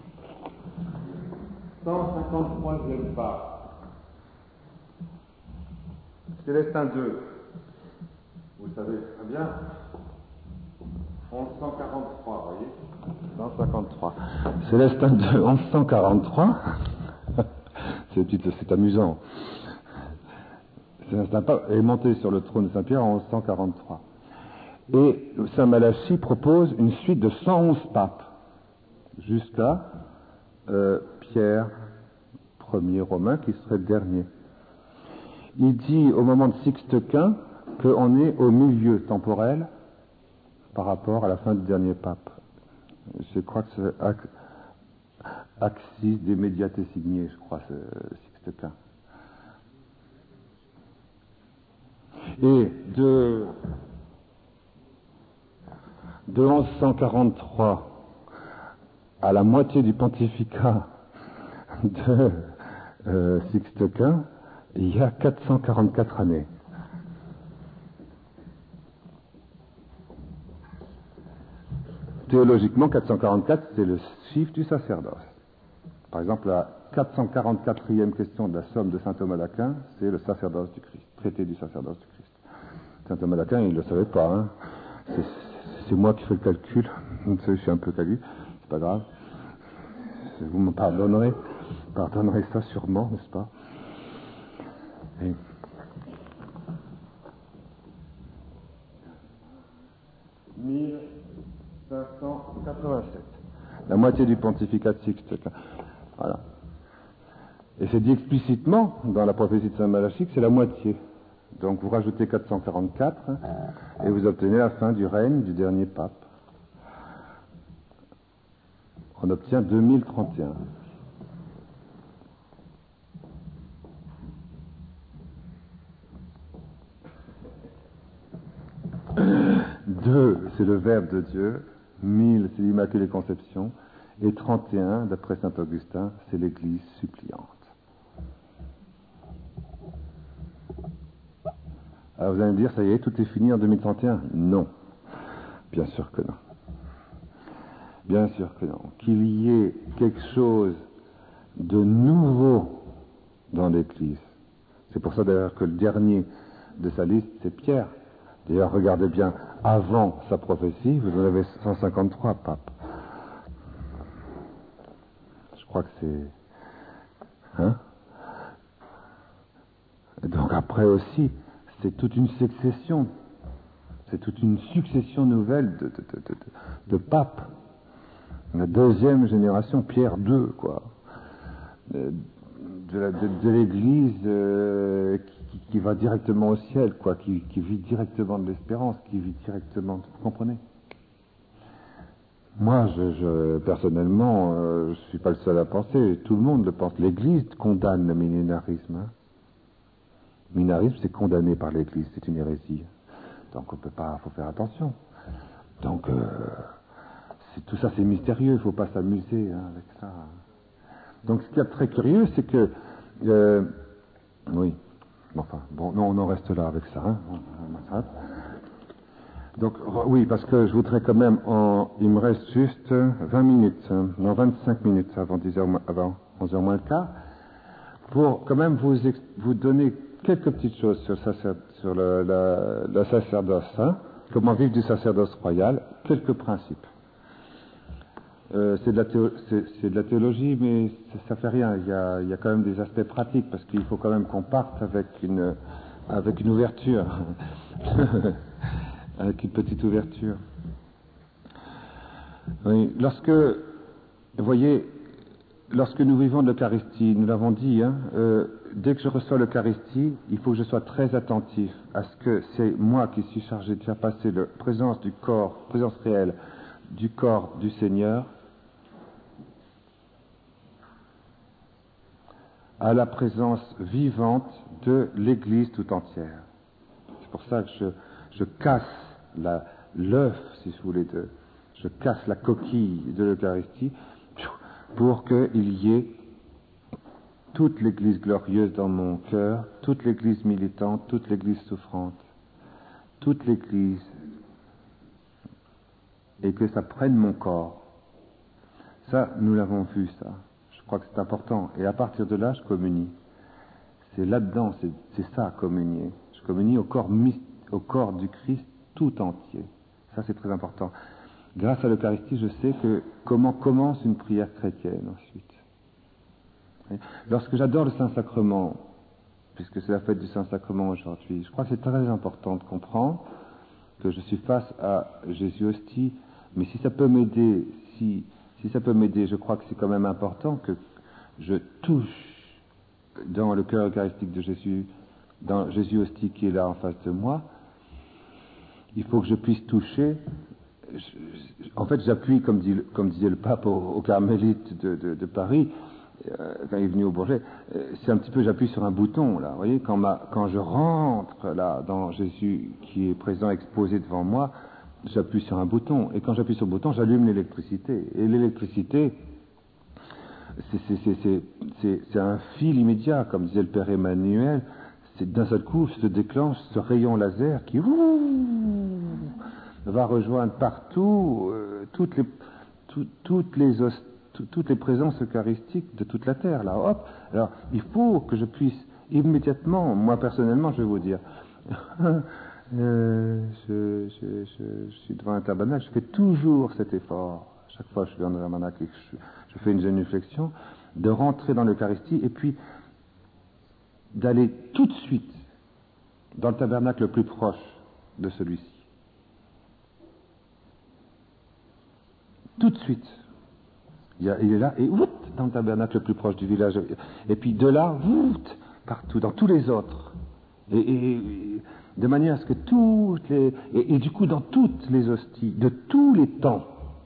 cent cinquante-troisième pape. Célestin deux, vous savez très bien, onze cent quarante-trois, vous voyez, cent cinquante-trois. Célestin deux, onze cent quarante-trois, c'est, c'est amusant. Célestin est monté sur le trône de Saint-Pierre en onze cent quarante-trois. Et Saint Malachie propose une suite de cent onze papes, jusqu'à euh, Pierre premier romain, qui serait le dernier. Il dit au moment de Sixte Quint qu'on est au milieu temporel par rapport à la fin du dernier pape. Je crois que c'est Axis des Mediate Signé, je crois, c'est Sixte Quint. Et de, de onze cent quarante-trois à la moitié du pontificat de euh, Sixte Quint, il y a quatre cent quarante-quatre années. Théologiquement, quatre cent quarante-quatre, c'est le chiffre du sacerdoce. Par exemple, la quatre cent quarante-quatrième question de la somme de saint Thomas d'Aquin, c'est le sacerdoce du Christ, traité du sacerdoce du Christ. Saint Thomas d'Aquin, il ne le savait pas. Hein. C'est, c'est moi qui fais le calcul. Je suis un peu calu, c'est pas grave. Vous me pardonnerez, pardonnerez ça sûrement, n'est-ce pas? Et mille cinq cent quatre-vingt-sept, la moitié du pontificat de Sixte Quint. Voilà. Et c'est dit explicitement dans la prophétie de Saint Malachie que c'est la moitié. Donc vous rajoutez quatre cent quarante-quatre et vous obtenez la fin du règne du dernier pape. On obtient deux mille trente et un. Deux, c'est le Verbe de Dieu. Mille, c'est l'Immaculée Conception. Et trente et un, d'après saint Augustin, c'est l'Église suppliante. Alors vous allez me dire, ça y est, tout est fini en deux mille trente et un? Non. Bien sûr que non. Bien sûr que non. Qu'il y ait quelque chose de nouveau dans l'Église. C'est pour ça d'ailleurs que le dernier de sa liste, c'est Pierre. D'ailleurs, regardez bien, avant sa prophétie, vous en avez cent cinquante-trois papes. Je crois que c'est... Hein? Et donc après aussi, c'est toute une succession, c'est toute une succession nouvelle de, de, de, de, de papes. La deuxième génération, Pierre deux, quoi. De, de, de, de l'Église euh, qui, qui va directement au ciel, quoi, qui, qui vit directement de l'espérance, qui vit directement, vous comprenez? Moi, je, je, personnellement, euh, je ne suis pas le seul à penser, tout le monde le pense. L'Église condamne le millénarisme. Hein. Le millénarisme, c'est condamné par l'Église, c'est une hérésie. Donc on peut pas, faut faire attention. Donc euh, c'est, tout ça c'est mystérieux, il ne faut pas s'amuser hein, avec ça. Donc ce qui est très curieux, c'est que euh, oui, enfin bon, non, on en reste là avec ça. Hein, on, on s'arrête. Donc oui, parce que je voudrais quand même, en, il me reste juste vingt minutes, hein, non vingt-cinq minutes avant dix heures, avant onze heures moins le quart, pour quand même vous vous donner quelques petites choses sur, sacer, sur le, la, la sacerdoce, hein, comment vivre du sacerdoce royal, quelques principes. Euh, c'est, de la théo, c'est, c'est de la théologie, mais ça fait rien. Il y, a, il y a quand même des aspects pratiques, parce qu'il faut quand même qu'on parte avec une, avec une ouverture, avec une petite ouverture. Oui, lorsque, vous voyez, lorsque nous vivons de l'Eucharistie, nous l'avons dit, hein, euh, dès que je reçois l'Eucharistie, il faut que je sois très attentif à ce que c'est moi qui suis chargé de faire passer la présence du corps, présence réelle du corps du Seigneur à la présence vivante de l'Église tout entière. C'est pour ça que je, je casse la, l'œuf, si vous voulez, de, je casse la coquille de l'Eucharistie pour qu'il y ait toute l'Église glorieuse dans mon cœur, toute l'Église militante, toute l'Église souffrante, toute l'Église, et que ça prenne mon corps. Ça, nous l'avons vu, ça. Je crois que c'est important. Et à partir de là, je communie. C'est là-dedans, c'est, c'est ça, communier. Je communie au corps, au corps du Christ tout entier. Ça, c'est très important. Grâce à l'Eucharistie, je sais que comment commence une prière chrétienne ensuite. Lorsque j'adore le Saint-Sacrement, puisque c'est la fête du Saint-Sacrement aujourd'hui, je crois que c'est très important de comprendre que je suis face à Jésus hostie, mais si ça peut m'aider, si, si ça peut m'aider, je crois que c'est quand même important que je touche dans le cœur eucharistique de Jésus, dans Jésus hostie qui est là en face de moi. Il faut que je puisse toucher. Je, je, en fait, j'appuie, comme, dit, comme disait le pape au, au Carmélite de, de, de Paris, euh, quand il est venu au Bourget, euh, c'est un petit peu, j'appuie sur un bouton, là, vous voyez, quand, ma, quand je rentre, là, dans Jésus qui est présent, exposé devant moi, j'appuie sur un bouton, et quand j'appuie sur le bouton, j'allume l'électricité, et l'électricité, c'est, c'est, c'est, c'est, c'est, c'est un fil immédiat, comme disait le Père Emmanuel, c'est d'un seul coup, se déclenche ce rayon laser qui, ouh, va rejoindre partout, euh, toutes les, tout, toutes les hosties, toutes les présences eucharistiques de toute la terre, là, hop. Alors, il faut que je puisse immédiatement, moi personnellement, je vais vous dire, euh, je, je, je, je suis devant un tabernacle, je fais toujours cet effort, chaque fois que je suis dans un tabernacle et que je, je fais une génuflexion, de rentrer dans l'Eucharistie et puis d'aller tout de suite dans le tabernacle le plus proche de celui-ci. Tout de suite. Il est là, et ouf, dans le tabernacle le plus proche du village. Et puis de là, ouf, partout, dans tous les autres. Et, et, et de manière à ce que toutes les... Et, et du coup, dans toutes les hosties, de tous les temps,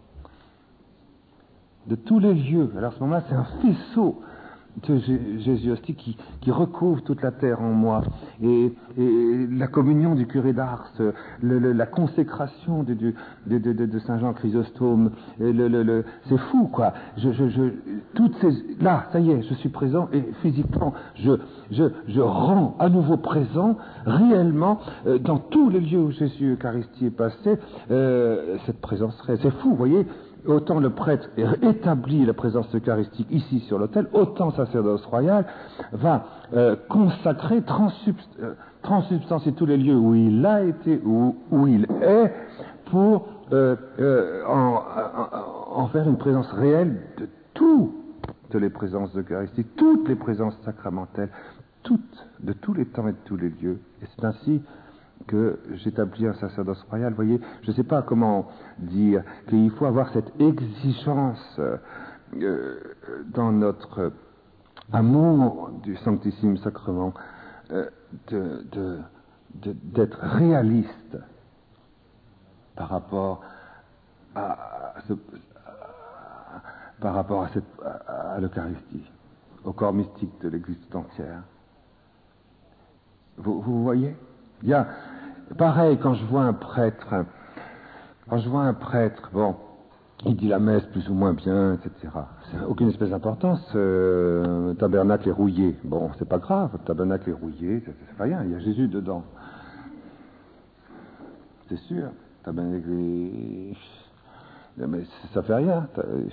de tous les lieux. Alors à ce moment-là, c'est un faisceau de Jésus hostie qui, qui recouvre toute la terre en moi, et, et la communion du curé d'Ars, le, le, la consécration de, de, de, de, de Saint Jean Chrysostome, le, le, le, c'est fou quoi. Je, je, je, toutes ces, là, ça y est, je suis présent et physiquement, je, je, je rends à nouveau présent réellement euh, dans tous les lieux où Jésus Eucharistie est passé. Euh, cette présence réelle, c'est fou, vous voyez. Autant le prêtre établit la présence eucharistique ici sur l'autel, autant le sacerdoce royal va euh, consacrer, transsubst, euh, transsubstancier tous les lieux où il a été, où, où il est, pour euh, euh, en, en, en faire une présence réelle de toutes les présences eucharistiques, toutes les présences sacramentelles, toutes, de tous les temps et de tous les lieux. Et c'est ainsi que j'établis un sacerdoce royal. Vous voyez, je ne sais pas comment dire qu'il faut avoir cette exigence euh, dans notre amour du Sanctissime Sacrement, euh, de, de, de, d'être réaliste par rapport à, à ce, à, par rapport à, cette, à, à l'Eucharistie, au corps mystique de l'Église tout entière. Vous, vous voyez? Il y a, pareil, quand je vois un prêtre, quand je vois un prêtre, bon, il dit la messe plus ou moins bien, et cetera. C'est aucune espèce d'importance. Euh, le tabernacle est rouillé. Bon, c'est pas grave, le tabernacle est rouillé, c'est, c'est rien, il y a Jésus dedans. C'est sûr, le tabernacle est... Mais ça fait rien.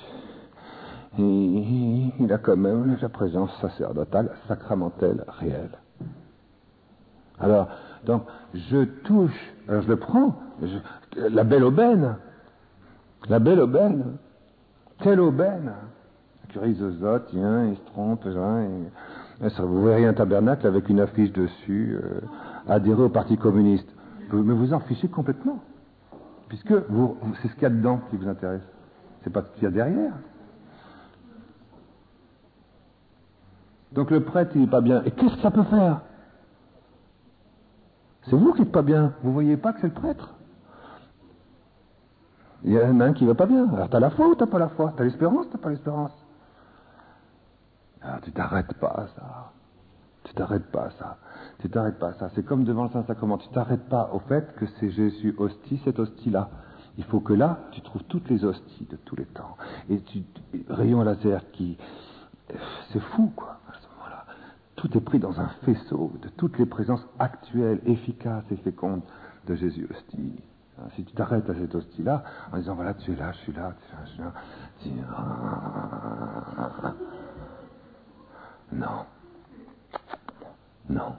Il, il a quand même la présence sacerdotale, sacramentelle, réelle. Alors, donc, je touche, alors je le prends, je, la belle aubaine, la belle aubaine, quelle aubaine! Le curé Zozote, tiens, il se trompe, hein, et, et ça, vous verriez un tabernacle avec une affiche dessus, euh, adhérer au Parti communiste. Mais vous en fichez complètement, puisque vous, c'est ce qu'il y a dedans qui vous intéresse, c'est pas ce qu'il y a derrière. Donc le prêtre, il n'est pas bien. Et qu'est-ce que ça peut faire? C'est vous qui n'êtes pas bien. Vous ne voyez pas que c'est le prêtre. Il y en a un qui ne va pas bien. Alors, tu as la foi ou tu n'as pas la foi? Tu as l'espérance ou tu n'as pas l'espérance? Alors, tu t'arrêtes pas à ça. Tu t'arrêtes pas à ça. Tu t'arrêtes pas à ça. C'est comme devant le Saint-Sacrement. Tu t'arrêtes pas au fait que c'est Jésus hostie, cette hostie-là. Il faut que là, tu trouves toutes les hosties de tous les temps. Et tu, rayon laser qui... C'est fou, quoi, à ce moment-là. Tout est pris dans un faisceau de toutes les présences actuelles, efficaces et fécondes de Jésus hostie. Si tu t'arrêtes à cette hostie-là, en disant, voilà, tu es là, je suis là, je suis là, tu es là. Non. Non.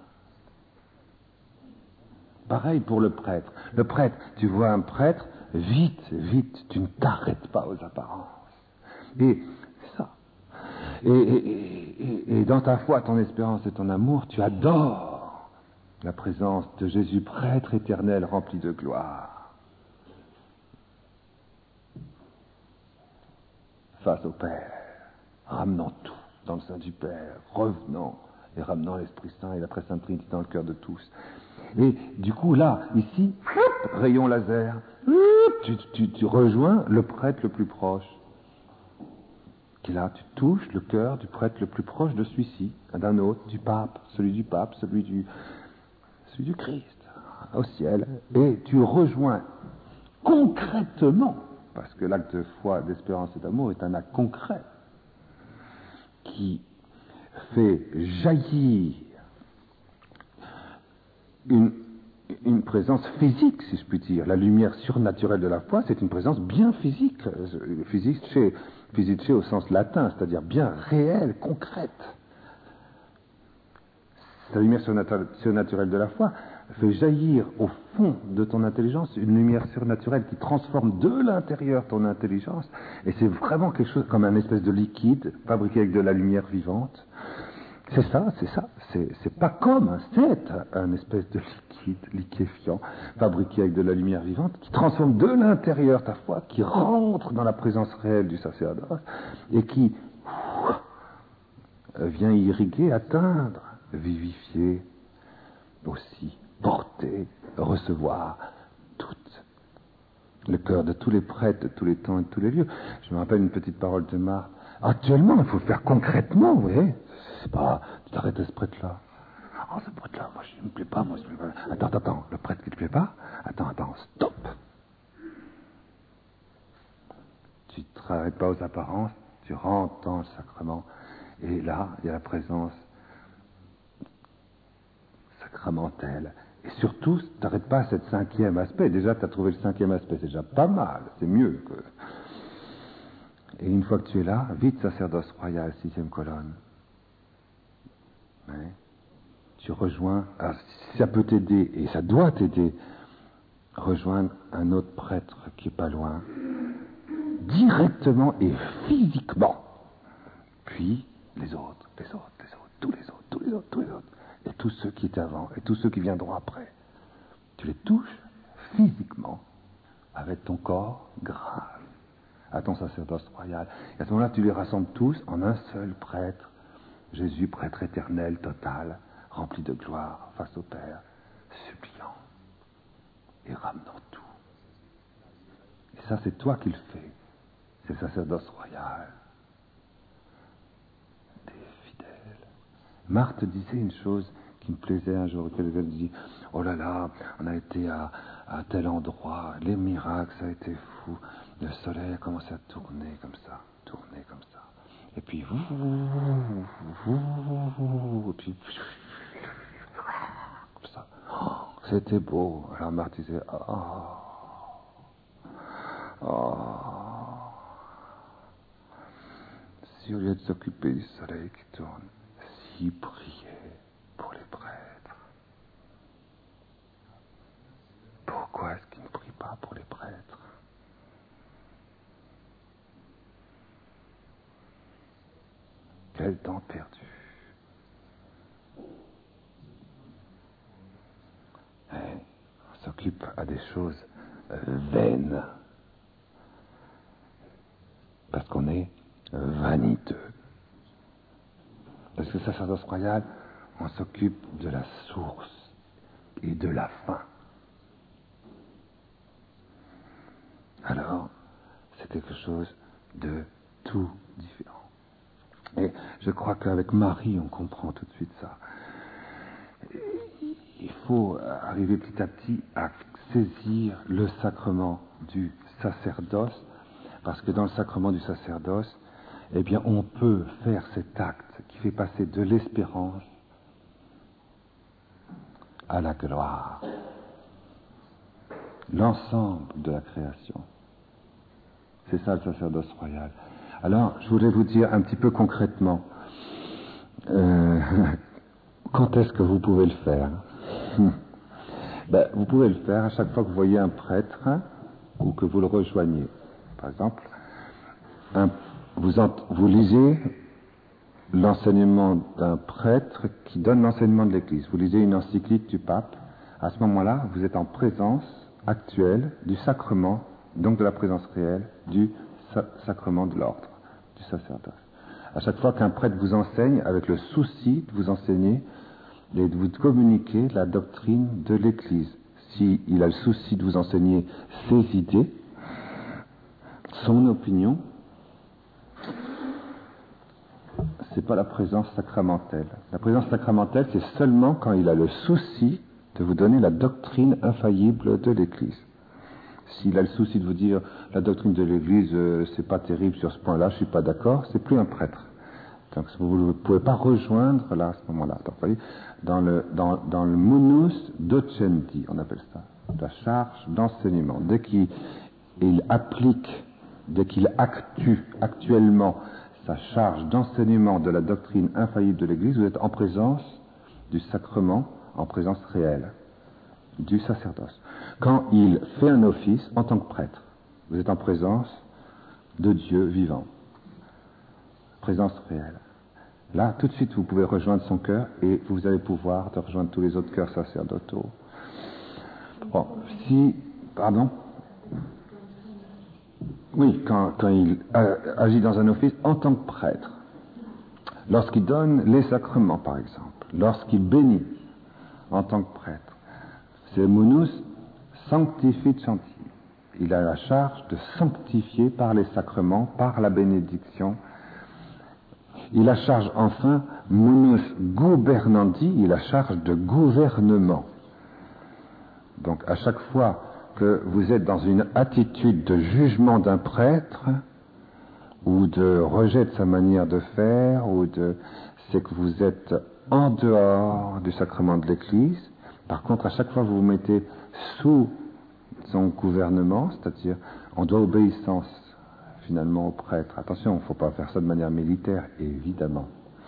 Pareil pour le prêtre. Le prêtre, tu vois un prêtre, vite, vite, tu ne t'arrêtes pas aux apparences. Et c'est ça. Et, et, et, et dans ta foi, ton espérance et ton amour, tu adores la présence de Jésus, prêtre éternel rempli de gloire, face au Père, ramenant tout dans le sein du Père, revenant et ramenant l'Esprit Saint et la Très Sainte Trinité dans le cœur de tous. Et du coup, là, ici, rayon laser, tu, tu, tu rejoins le prêtre le plus proche. Qui là, tu touches le cœur du prêtre le plus proche de celui-ci, d'un autre, du pape, celui du pape, celui du, celui du Christ, au ciel. Et tu rejoins concrètement, parce que l'acte de foi, d'espérance et d'amour est un acte concret, qui fait jaillir une, une présence physique, si je puis dire. La lumière surnaturelle de la foi, c'est une présence bien physique, physique chez, physique chez au sens latin, c'est-à-dire bien réelle, concrète. La lumière surnaturelle de la foi fait jaillir au fond de ton intelligence une lumière surnaturelle qui transforme de l'intérieur ton intelligence, et c'est vraiment quelque chose comme un espèce de liquide fabriqué avec de la lumière vivante. C'est ça, c'est ça. C'est, c'est pas comme, c'est un espèce de liquide liquéfiant fabriqué avec de la lumière vivante qui transforme de l'intérieur ta foi, qui rentre dans la présence réelle du sacerdoce et qui ouf, vient irriguer, atteindre, vivifier, aussi porter, recevoir tout le cœur de tous les prêtres, de tous les temps et de tous les lieux. Je me rappelle une petite parole de Marthe. Actuellement, il faut le faire concrètement, vous voyez. C'est pas, tu t'arrêtes à ce prêtre-là. Oh, ce prêtre-là, moi, je ne me plaît pas, moi, je me plaît pas. Attends, attends, attends, le prêtre qui ne te plaît pas? Attends, attends, stop. Tu ne t'arrêtes pas aux apparences, tu rentres dans le sacrement, et là, il y a la présence sacramentelle. Et surtout, tu t'arrêtes pas à cet cinquième aspect. Déjà, tu as trouvé le cinquième aspect, c'est déjà pas mal, c'est mieux que... Et une fois que tu es là, vite sacerdoce royal, sixième colonne. Ouais. Tu rejoins, alors, si ça peut t'aider, et ça doit t'aider, rejoindre un autre prêtre qui est pas loin, directement et physiquement. Puis les autres, les autres, les autres, tous les autres, tous les autres, tous les autres, et tous ceux qui étaient avant, et tous ceux qui viendront après. Tu les touches physiquement, avec ton corps grave, à ton sacerdoce royal. Et à ce moment-là, tu les rassembles tous en un seul prêtre, Jésus, prêtre éternel, total, rempli de gloire face au Père, suppliant et ramenant tout. Et ça, c'est toi qui le fais. C'est le sacerdoce royal des fidèles. Marthe disait une chose qui me plaisait un jour, elle dit, oh là là, on a été à, à tel endroit, les miracles, ça a été fou, le soleil a commencé à tourner comme ça, tourner comme ça, et puis, et puis, comme ça, oh, c'était beau. Alors Marthe disait, oh, oh, si au lieu de s'occuper du soleil qui tourne, s'il priait pour les prêtres, pourquoi est-ce qu'il ne prie pas pour les prêtres? Quel temps perdu. Et on s'occupe à des choses euh, vaines. Parce qu'on est vaniteux. Parce que le sacerdoce royal, on s'occupe de la source et de la fin. Alors, c'est quelque chose de tout différent. Et je crois qu'avec Marie, on comprend tout de suite ça. Il faut arriver petit à petit à saisir le sacrement du sacerdoce, parce que dans le sacrement du sacerdoce, eh bien, on peut faire cet acte qui fait passer de l'espérance à la gloire. L'ensemble de la création. C'est ça le sacerdoce royal. Alors, je voulais vous dire un petit peu concrètement, euh, quand est-ce que vous pouvez le faire? Ben, vous pouvez le faire à chaque fois que vous voyez un prêtre, hein, ou que vous le rejoignez. Par exemple, un, vous, ent, vous lisez l'enseignement d'un prêtre qui donne l'enseignement de l'Église. Vous lisez une encyclique du pape. À ce moment-là, vous êtes en présence actuelle du sacrement, donc de la présence réelle du sa- sacrement de l'ordre, du sacerdoce. À chaque fois qu'un prêtre vous enseigne, avec le souci de vous enseigner et de vous communiquer la doctrine de l'Église. S'il a le souci de vous enseigner ses idées, son opinion, c'est pas la présence sacramentelle. La présence sacramentelle, c'est seulement quand il a le souci de vous donner la doctrine infaillible de l'Église. S'il a le souci de vous dire la doctrine de l'Église, euh, c'est pas terrible sur ce point-là, je suis pas d'accord, c'est plus un prêtre. Donc vous ne pouvez pas rejoindre là à ce moment-là. Donc, vous voyez, dans le dans, dans le munus docendi, on appelle ça, la charge d'enseignement. Dès qu'il il applique, dès qu'il actue actuellement sa charge d'enseignement de la doctrine infaillible de l'Église, vous êtes en présence du sacrement, en présence réelle du sacerdoce. Quand il fait un office en tant que prêtre, vous êtes en présence de Dieu vivant, présence réelle. Là, tout de suite, vous pouvez rejoindre son cœur et vous allez pouvoir de rejoindre tous les autres cœurs sacerdotaux. Bon, si, pardon, oui, quand, quand il agit dans un office en tant que prêtre, lorsqu'il donne les sacrements, par exemple, lorsqu'il bénit en tant que prêtre, c'est munus sanctificanti. Il a la charge de sanctifier par les sacrements, par la bénédiction. Il a charge enfin, munus gouvernandi, il a charge de gouvernement. Donc à chaque fois que vous êtes dans une attitude de jugement d'un prêtre, ou de rejet de sa manière de faire, ou de, c'est que vous êtes en dehors du sacrement de l'Église. Par contre, à chaque fois que vous vous mettez sous son gouvernement, c'est-à-dire on doit obéissance finalement au prêtre. Attention, il ne faut pas faire ça de manière militaire, évidemment.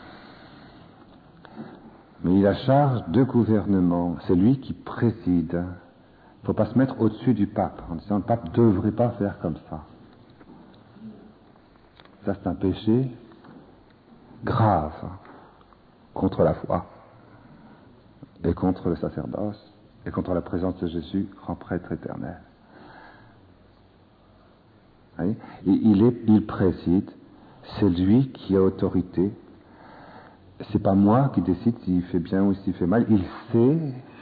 Mais il a charge de gouvernement, c'est lui qui préside. Il ne faut pas se mettre au-dessus du pape, en disant le pape ne devrait pas faire comme ça. Ça, c'est un péché grave contre la foi et contre le sacerdoce et contre la présence de Jésus, grand prêtre éternel. Et il, est, il préside, c'est lui qui a autorité c'est pas moi qui décide s'il fait bien ou s'il fait mal. Il sait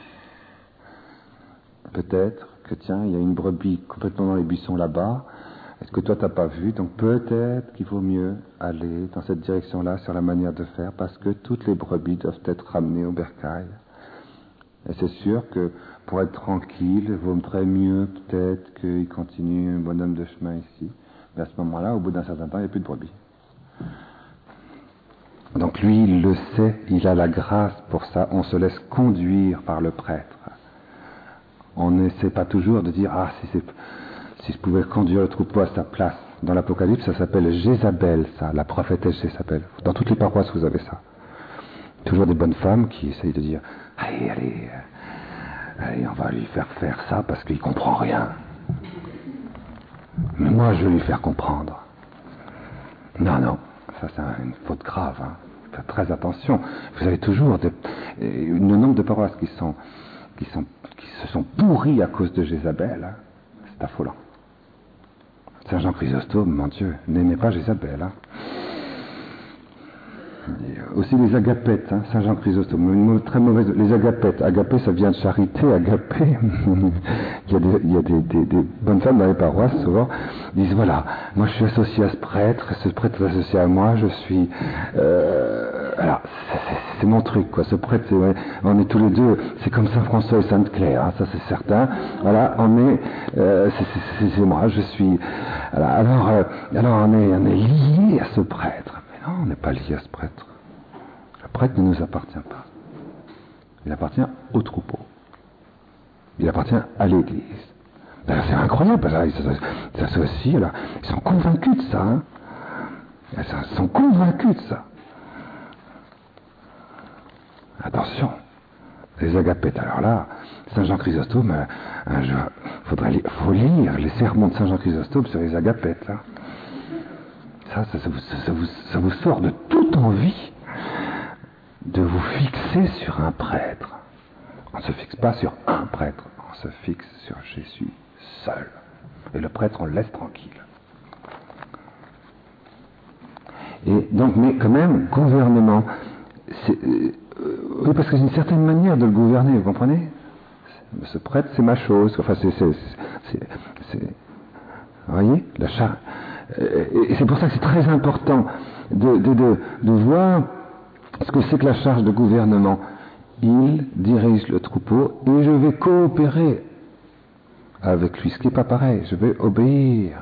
peut-être que tiens, il y a une brebis complètement dans les buissons là-bas, est-ce que toi t'as pas vu, donc peut-être qu'il vaut mieux aller dans cette direction-là sur la manière de faire, parce que toutes les brebis doivent être ramenées au bercail. Et c'est sûr que pour être tranquille, il vaudrait mieux peut-être qu'il continue un bonhomme de chemin ici. Mais à ce moment-là, au bout d'un certain temps, il n'y a plus de brebis. Donc lui, il le sait, il a la grâce pour ça. On se laisse conduire par le prêtre. On n'essaie pas toujours de dire, ah, si, c'est, si je pouvais conduire le troupeau à sa place. Dans l'Apocalypse, ça s'appelle Jézabel, ça, la prophétesse Jézabel. Dans toutes les paroisses, vous avez ça. Toujours des bonnes femmes qui essayent de dire, allez, allez, allez, on va lui faire faire ça parce qu'il comprend rien. Mais moi, je vais lui faire comprendre. Non, non, ça c'est une faute grave. Hein. Faites très attention. Vous avez toujours des, le nombre de paroisses qui sont, qui sont, qui se sont pourries à cause de Jézabel. Hein. C'est affolant. Saint Jean Chrysostome, mon Dieu, n'aimait pas Jézabel. Hein. Aussi les agapètes, hein, Saint Jean Chrysostome, une très mauvaise. Les agapètes, agapé ça vient de charité, agapé. il y a, des, il y a des, des, des bonnes femmes dans les paroisses souvent, disent voilà, moi je suis associé à ce prêtre, ce prêtre est associé à moi, je suis. Euh, alors, c'est, c'est, c'est mon truc, quoi. Ce prêtre, c'est, ouais, on est tous les deux, c'est comme Saint François et Sainte Claire, hein, ça c'est certain. Voilà, on est, euh, c'est, c'est, c'est, c'est moi, je suis. Voilà, alors, euh, alors on est, on est lié à ce prêtre. Non, on n'est pas lié à ce prêtre. Le prêtre ne nous appartient pas. Il appartient au troupeau. Il appartient à l'Église. D'ailleurs, c'est incroyable. Là, ils s'associent, là. Ils sont convaincus de ça. Hein. Ils sont convaincus de ça. Attention. Les agapètes. Alors là, Saint Jean Chrysostome, il faudrait faut lire les sermons de Saint Jean Chrysostome sur les agapètes. Là. Ça, ça, ça, vous, ça, vous, ça vous sort de toute envie de vous fixer sur un prêtre. On ne se fixe pas sur un prêtre, on se fixe sur Jésus seul. Et le prêtre, on le laisse tranquille. Et donc, mais quand même, gouvernement, c'est, euh, oui, parce que c'est une certaine manière de le gouverner, vous comprenez ? Ce prêtre, c'est ma chose. Enfin, c'est, c'est, c'est, c'est vous voyez, la char... Et c'est pour ça que c'est très important de, de, de, de voir ce que c'est que la charge de gouvernement. Il dirige le troupeau et je vais coopérer avec lui, ce qui n'est pas pareil. Je vais obéir.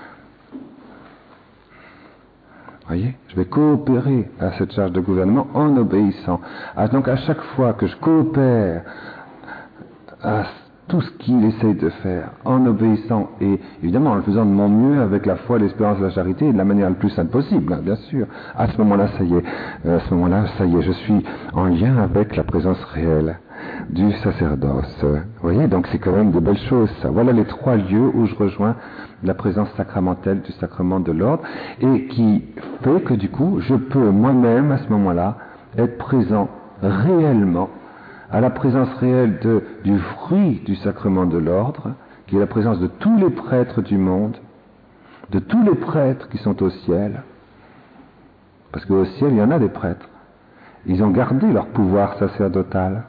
Vous voyez, je vais coopérer à cette charge de gouvernement en obéissant. Ah, donc à chaque fois que je coopère à tout ce qu'il essaye de faire en obéissant et évidemment en le faisant de mon mieux avec la foi, l'espérance et la charité et de la manière la plus sainte possible, hein, bien sûr. À ce moment-là, ça y est, à ce moment-là, ça y est, je suis en lien avec la présence réelle du sacerdoce. Vous voyez, donc c'est quand même de belles choses, ça. Voilà les trois lieux où je rejoins la présence sacramentelle du sacrement de l'ordre et qui fait que du coup, je peux moi-même à ce moment-là être présent réellement à la présence réelle de, du fruit du sacrement de l'ordre, qui est la présence de tous les prêtres du monde, de tous les prêtres qui sont au ciel, parce qu'au ciel, il y en a des prêtres. Ils ont gardé leur pouvoir sacerdotal.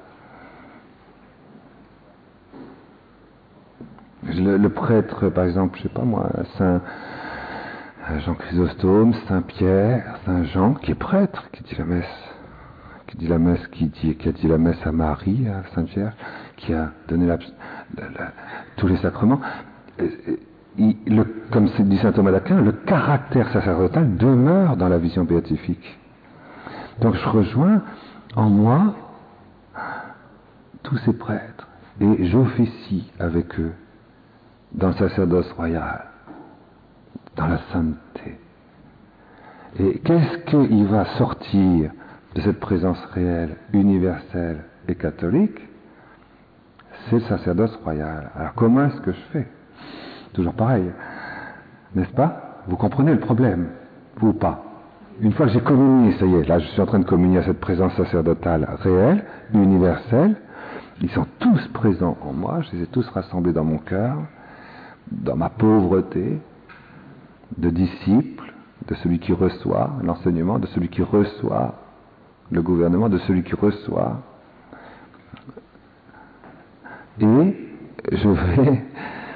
Le, le prêtre, par exemple, je sais pas moi, Saint Jean Chrysostome, Saint Pierre, Saint Jean, qui est prêtre, qui dit la messe. Qui dit la messe, qui, dit, qui a dit la messe à Marie, à Sainte Vierge, qui a donné la, la, la, tous les sacrements. Il, le, comme dit saint Thomas d'Aquin, le caractère sacerdotal demeure dans la vision béatifique. Donc je rejoins en moi tous ces prêtres et j'officie avec eux dans le sacerdoce royal, dans la sainteté. Et qu'est-ce qu'il va sortir de cette présence réelle, universelle et catholique? C'est le sacerdoce royal. Alors comment est-ce que je fais? Toujours pareil, n'est-ce pas? Vous comprenez le problème, vous ou pas? Une fois que j'ai communié, ça y est, là je suis en train de communier à cette présence sacerdotale réelle, universelle, ils sont tous présents en moi, je les ai tous rassemblés dans mon cœur, dans ma pauvreté de disciple, de celui qui reçoit l'enseignement, de celui qui reçoit le gouvernement de celui qui reçoit. Et je vais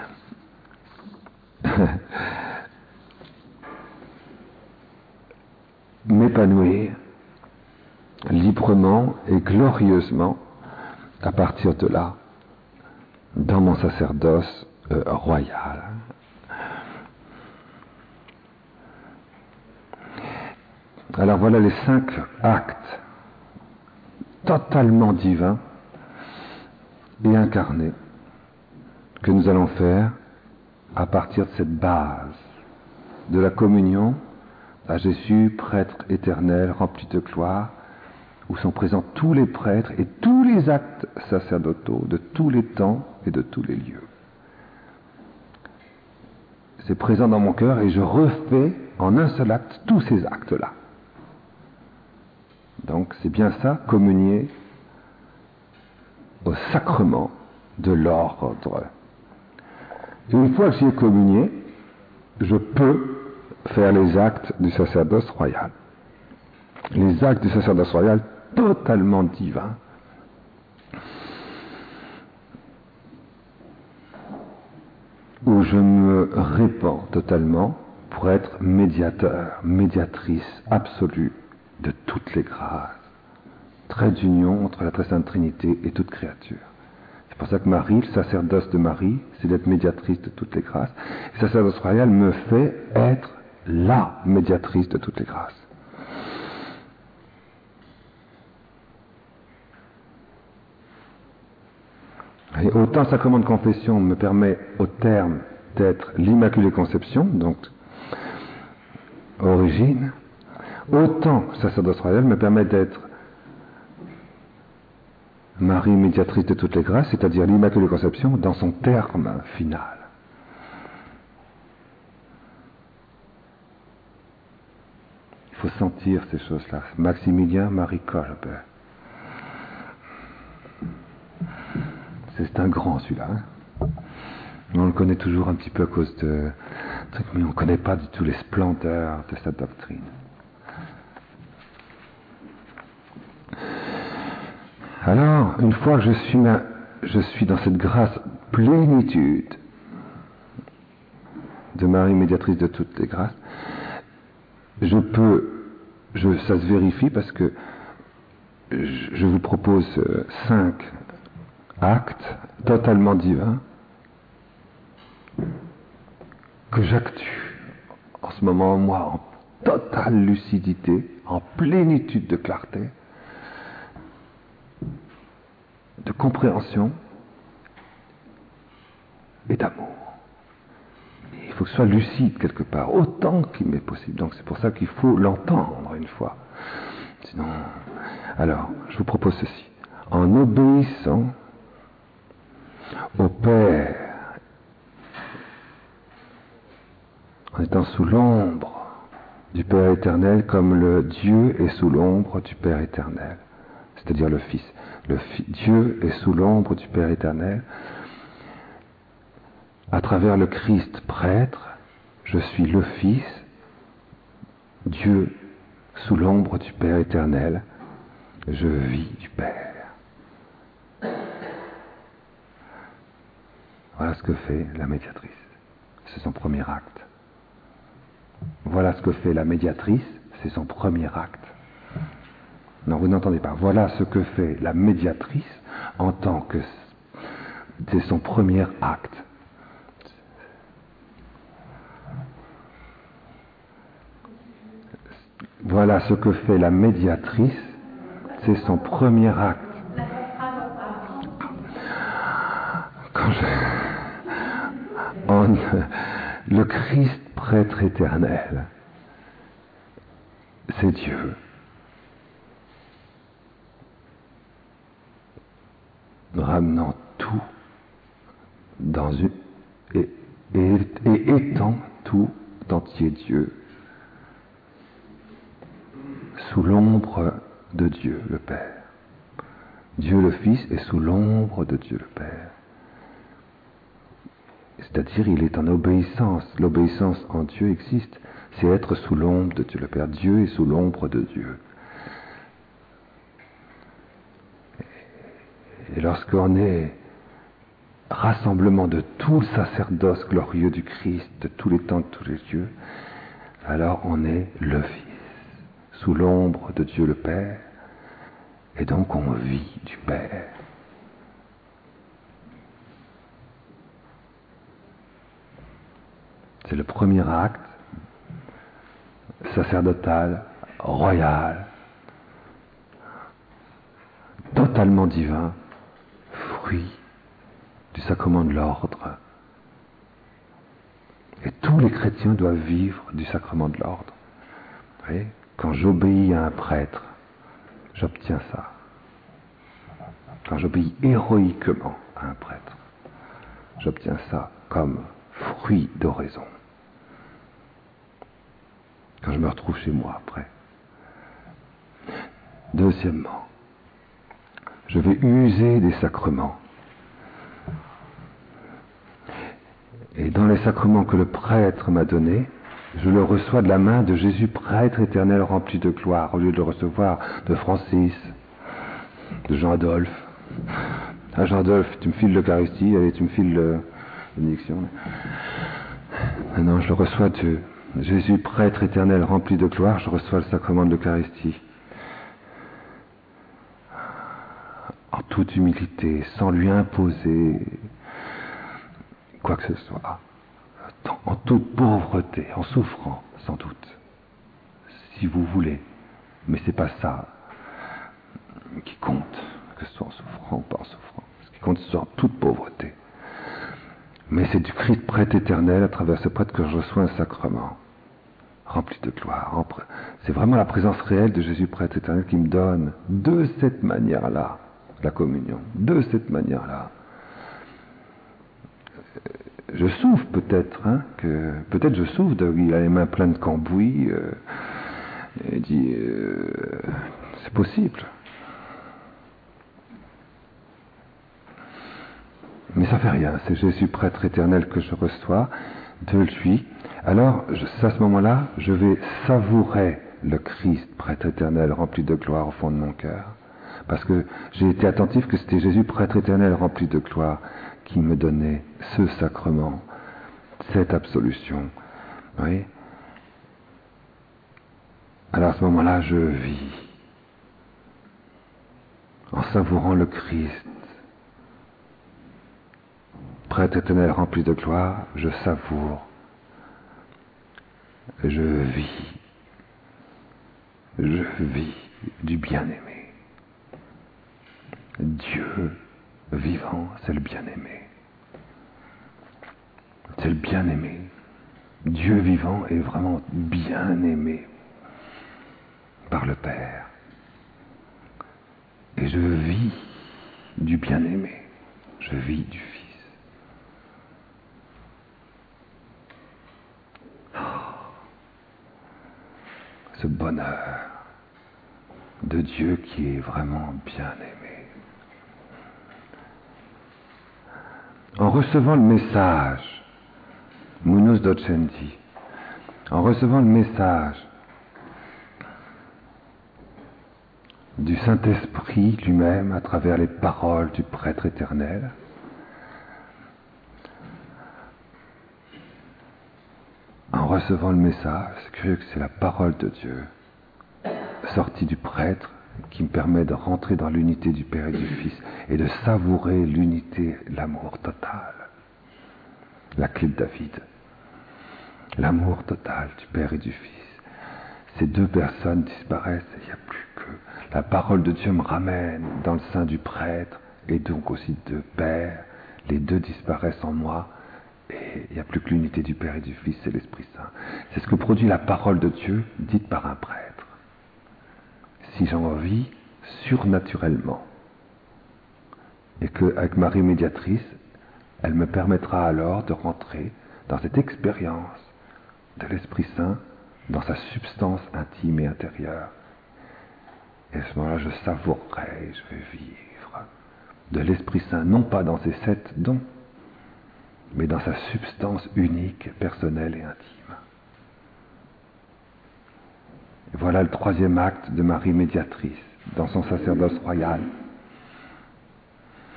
m'épanouir librement et glorieusement à partir de là dans mon sacerdoce euh, royal. Alors voilà les cinq actes totalement divins et incarnés que nous allons faire à partir de cette base de la communion à Jésus, prêtre éternel, rempli de gloire, où sont présents tous les prêtres et tous les actes sacerdotaux de tous les temps et de tous les lieux. C'est présent dans mon cœur et je refais en un seul acte tous ces actes-là. Donc c'est bien ça, communier au sacrement de l'ordre. Et une fois que j'y ai communié, je peux faire les actes du sacerdoce royal. Les actes du sacerdoce royal totalement divins. Où je me répands totalement pour être médiateur, médiatrice absolue de toutes les grâces. Trait d'union entre la Très Sainte Trinité et toute créature. C'est pour ça que Marie, le sacerdoce de Marie, c'est d'être médiatrice de toutes les grâces. Et le sacerdoce royal me fait être la médiatrice de toutes les grâces. Et autant le sacrement de confession me permet au terme d'être l'Immaculée Conception, donc origine, autant le sacerdoce royal me permet d'être Marie médiatrice de toutes les grâces, c'est-à-dire l'Immaculée Conception dans son terme final. Il faut sentir ces choses-là. Maximilien Marie Kolbe. C'est un grand celui-là. Hein. On le connaît toujours un petit peu à cause de trucs, mais on ne connaît pas du tout les splendeurs de sa doctrine. Alors, une fois que je suis, ma, je suis dans cette grâce plénitude de Marie médiatrice de toutes les grâces, je peux, je, ça se vérifie parce que je, je vous propose euh, cinq actes totalement divins que j'actue en ce moment, moi, en totale lucidité, en plénitude de clarté, de compréhension et d'amour. Il faut que ce soit lucide quelque part, autant qu'il m'est possible. Donc c'est pour ça qu'il faut l'entendre une fois. Sinon, alors, je vous propose ceci. En obéissant au Père, en étant sous l'ombre du Père éternel, comme le Dieu est sous l'ombre du Père éternel, c'est-à-dire le Fils. Le fi- Dieu est sous l'ombre du Père éternel. À travers le Christ prêtre, je suis le Fils, Dieu sous l'ombre du Père éternel, je vis du Père. Voilà ce que fait la médiatrice. C'est son premier acte. Voilà ce que fait la médiatrice, c'est son premier acte. Non, vous n'entendez pas. Voilà ce que fait la médiatrice en tant que c'est son premier acte. Voilà ce que fait la médiatrice, c'est son premier acte. Quand je... en... Le Christ prêtre éternel, c'est Dieu. Ramenant tout dans une... et, et, et étant tout entier Dieu. Sous l'ombre de Dieu le Père. Dieu le Fils est sous l'ombre de Dieu le Père. C'est-à-dire, il est en obéissance. L'obéissance en Dieu existe. C'est être sous l'ombre de Dieu le Père. Dieu est sous l'ombre de Dieu. Et lorsqu'on est rassemblement de tout le sacerdoce glorieux du Christ, de tous les temps, de tous les lieux, alors on est le Fils, sous l'ombre de Dieu le Père, et donc on vit du Père. C'est le premier acte sacerdotal, royal, totalement divin, fruit du sacrement de l'ordre. Et tous les chrétiens doivent vivre du sacrement de l'ordre. Vous voyez, quand j'obéis à un prêtre, j'obtiens ça. Quand j'obéis héroïquement à un prêtre, j'obtiens ça comme fruit d'oraison. Quand je me retrouve chez moi après. Deuxièmement, je vais user des sacrements. Et dans les sacrements que le prêtre m'a donnés, je le reçois de la main de Jésus, prêtre éternel rempli de gloire, au lieu de le recevoir de Francis, de Jean-Adolphe. Ah, Jean-Adolphe, tu me files l'Eucharistie, allez, tu me files le... bénédiction. Non, je le reçois de Jésus, prêtre éternel rempli de gloire, je reçois le sacrement de l'Eucharistie. En toute humilité, sans lui imposer quoi que ce soit, en toute pauvreté, en souffrant, sans doute, si vous voulez. Mais c'est pas ça qui compte, que ce soit en souffrant ou pas en souffrant. Ce qui compte, c'est en toute pauvreté. Mais c'est du Christ prêtre éternel, à travers ce prêtre, que je reçois un sacrement rempli de gloire. C'est vraiment la présence réelle de Jésus prêtre éternel qui me donne, de cette manière-là, la communion, de cette manière-là. Je souffre peut-être, hein, que peut-être je souffre, de, il a les mains pleines de cambouis, euh, et dit, euh, c'est possible. Mais ça fait rien, c'est Jésus prêtre éternel que je reçois de lui. Alors, je, à ce moment-là, je vais savourer le Christ prêtre éternel rempli de gloire au fond de mon cœur. Parce que j'ai été attentif que c'était Jésus prêtre éternel rempli de gloire qui me donnait ce sacrement, cette absolution. Oui. Alors à ce moment-là, je vis en savourant le Christ. Prêtre éternel rempli de gloire, je savoure, je vis, je vis du bien-aimé. Dieu vivant, c'est le bien-aimé. C'est le bien-aimé. Dieu vivant est vraiment bien-aimé par le Père. Et je vis du bien-aimé. Je vis du Fils. Oh, ce bonheur de Dieu qui est vraiment bien-aimé. En recevant le message, Munus Docenti, en recevant le message du Saint-Esprit lui-même à travers les paroles du prêtre éternel, en recevant le message, c'est curieux que c'est la parole de Dieu sortie du prêtre qui me permet de rentrer dans l'unité du Père et du Fils et de savourer l'unité, l'amour total. La clé de David. L'amour total du Père et du Fils. Ces deux personnes disparaissent et il n'y a plus que la parole de Dieu me ramène dans le sein du prêtre et donc aussi de Père. Les deux disparaissent en moi et il n'y a plus que l'unité du Père et du Fils, c'est l'Esprit Saint. C'est ce que produit la parole de Dieu dite par un prêtre. Si j'en vis surnaturellement et qu'avec Marie médiatrice, elle me permettra alors de rentrer dans cette expérience de l'Esprit Saint, dans sa substance intime et intérieure. Et à ce moment-là, je savourerai, je vais vivre de l'Esprit Saint, non pas dans ses sept dons, mais dans sa substance unique, personnelle et intime. Et voilà le troisième acte de Marie médiatrice, dans son sacerdoce royal.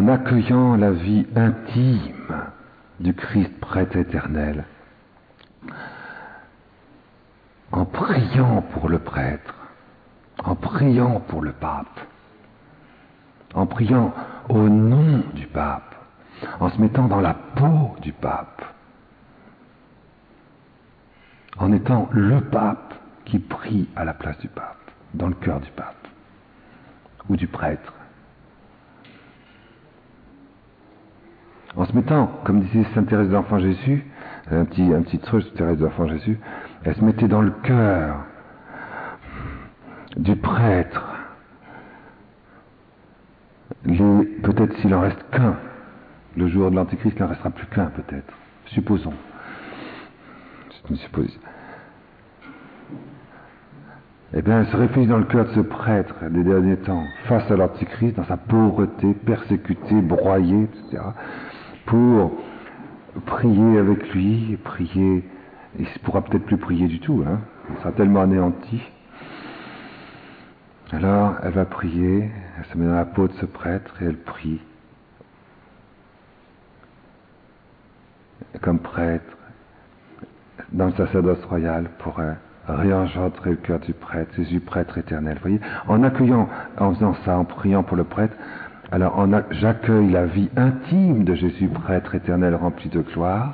en accueillant la vie intime du Christ prêtre éternel, en priant pour le prêtre, en priant pour le pape, en priant au nom du pape, en se mettant dans la peau du pape, en étant le pape qui prie à la place du pape, dans le cœur du pape ou du prêtre. En se mettant, comme disait Sainte Thérèse de l'Enfant Jésus, un petit, un petit truc de Thérèse de l'Enfant Jésus, elle se mettait dans le cœur du prêtre. Les, peut-être s'il en reste qu'un, le jour de l'Antéchrist, il n'en restera plus qu'un peut-être, supposons. C'est une supposition. Eh bien, elle se réfugie dans le cœur de ce prêtre des derniers temps, face à l'Antéchrist, dans sa pauvreté, persécuté, broyé, et cetera, pour prier avec lui, prier, il ne pourra peut-être plus prier du tout, hein, il sera tellement anéanti. Alors, elle va prier, elle se met dans la peau de ce prêtre et elle prie. Comme prêtre, dans le sacerdoce royal, pour euh, réengendrer le cœur du prêtre, Jésus prêtre éternel. Vous voyez, en accueillant, en faisant ça, en priant pour le prêtre, alors en a, j'accueille la vie intime de Jésus prêtre éternel rempli de gloire.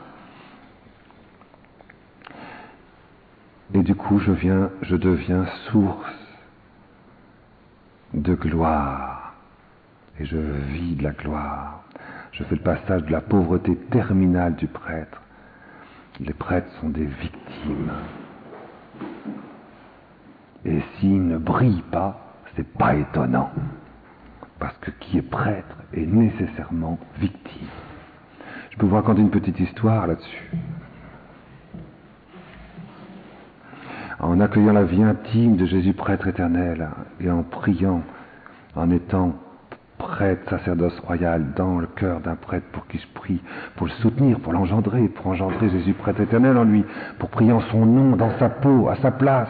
Et du coup, je viens, je deviens source de gloire. Et je vis de la gloire. Je fais le passage de la pauvreté terminale du prêtre. Les prêtres sont des victimes. Et s'ils ne brillent pas, c'est pas étonnant. Parce que qui est prêtre est nécessairement victime. Je peux vous raconter une petite histoire là-dessus. En accueillant la vie intime de Jésus prêtre éternel et en priant, en étant prêtre, sacerdoce royal dans le cœur d'un prêtre pour qu'il se prie, pour le soutenir, pour l'engendrer, pour engendrer Jésus prêtre éternel en lui, pour prier en son nom, dans sa peau, à sa place.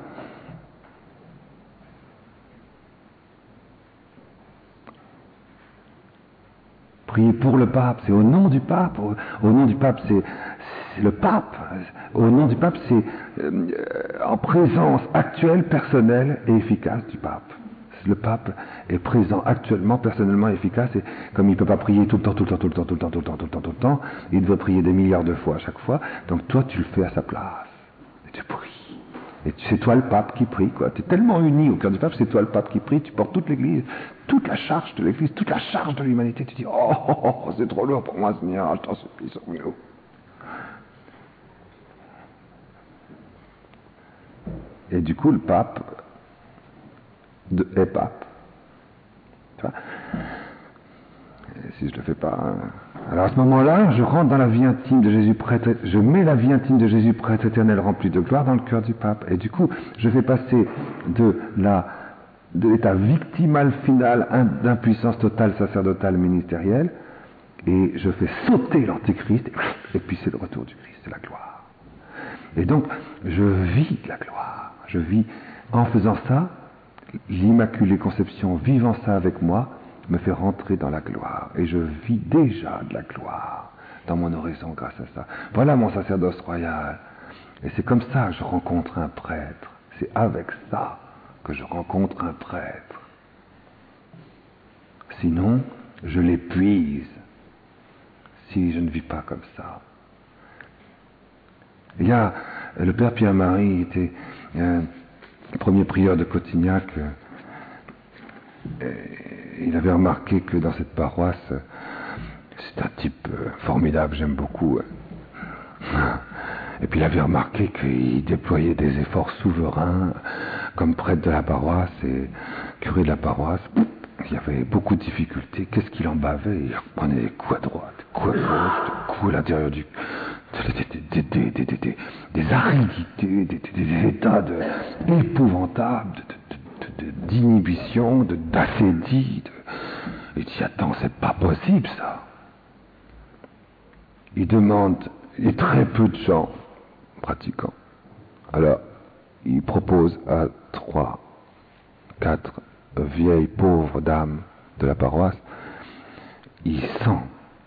Prier pour le pape, c'est au nom du pape. Au, au nom du pape, c'est, c'est le pape. Au nom du pape, c'est euh, en présence actuelle, personnelle et efficace du pape. Le pape est présent actuellement, personnellement efficace, et comme il ne peut pas prier tout le temps, tout le temps, tout le temps, tout le temps, tout le temps, tout le temps, tout le temps, il doit prier des milliards de fois à chaque fois, donc toi tu le fais à sa place, et tu pries. Et c'est toi le pape qui prie, quoi. Tu es tellement uni au cœur du pape, c'est toi le pape qui prie, tu portes toute l'église, toute la charge de l'église, toute la charge de l'humanité, tu dis, oh, oh, oh, oh c'est trop lourd pour moi, Seigneur, je t'en supplie, sauve-nous. Et du coup, le pape de, est pape. Tu vois ? Et si je le fais pas... Hein. Alors à ce moment-là, je rentre dans la vie intime de Jésus prêtre, je mets la vie intime de Jésus prêtre éternel rempli de gloire dans le cœur du pape. Et du coup, je fais passer de, la, de l'état victimal final d'impuissance totale, sacerdotale, ministérielle, et je fais sauter l'antéchrist, et puis c'est le retour du Christ, c'est la gloire. Et donc, je vis de la gloire. Je vis, en faisant ça, l'Immaculée Conception, vivant ça avec moi, me fait rentrer dans la gloire. Et je vis déjà de la gloire dans mon horizon grâce à ça. Voilà mon sacerdoce royal. Et c'est comme ça que je rencontre un prêtre. C'est avec ça que je rencontre un prêtre. Sinon, je l'épuise si je ne vis pas comme ça. Il y a le Père Pierre-Marie, était euh, le premier prieur de Cotignac. Euh, il avait remarqué que dans cette paroisse, euh, c'est un type euh, formidable, j'aime beaucoup. Euh. Et puis il avait remarqué qu'il déployait des efforts souverains comme prêtre de la paroisse et curé de la paroisse. Il y avait beaucoup de difficultés. Qu'est-ce qu'il en bavait? Il prenait des coups à droite, des coups à gauche, des coups à l'intérieur du... Des, des, des, des, des, des aridités, des, des, des états de, épouvantables de, de, de, de, d'inhibition, de, d'assédie. De... Il dit, attends, c'est pas possible ça. Il demande, il y a très peu de gens pratiquants. Alors, il propose à trois, quatre vieilles pauvres dames de la paroisse il sent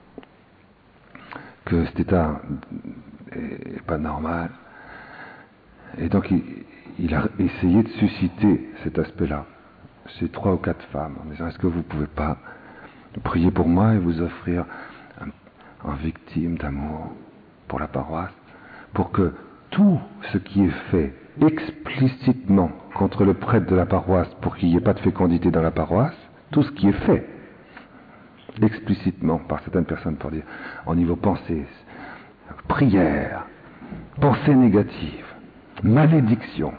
que cet état n'est pas normal. Et donc il, il a essayé de susciter cet aspect-là chez trois ou quatre femmes, en disant, est-ce que vous ne pouvez pas prier pour moi et vous offrir un, un victime d'amour pour la paroisse, pour que tout ce qui est fait explicitement contre le prêtre de la paroisse, pour qu'il n'y ait pas de fécondité dans la paroisse, tout ce qui est fait explicitement par certaines personnes, pour dire, au niveau pensée, prière, pensée négative, malédiction,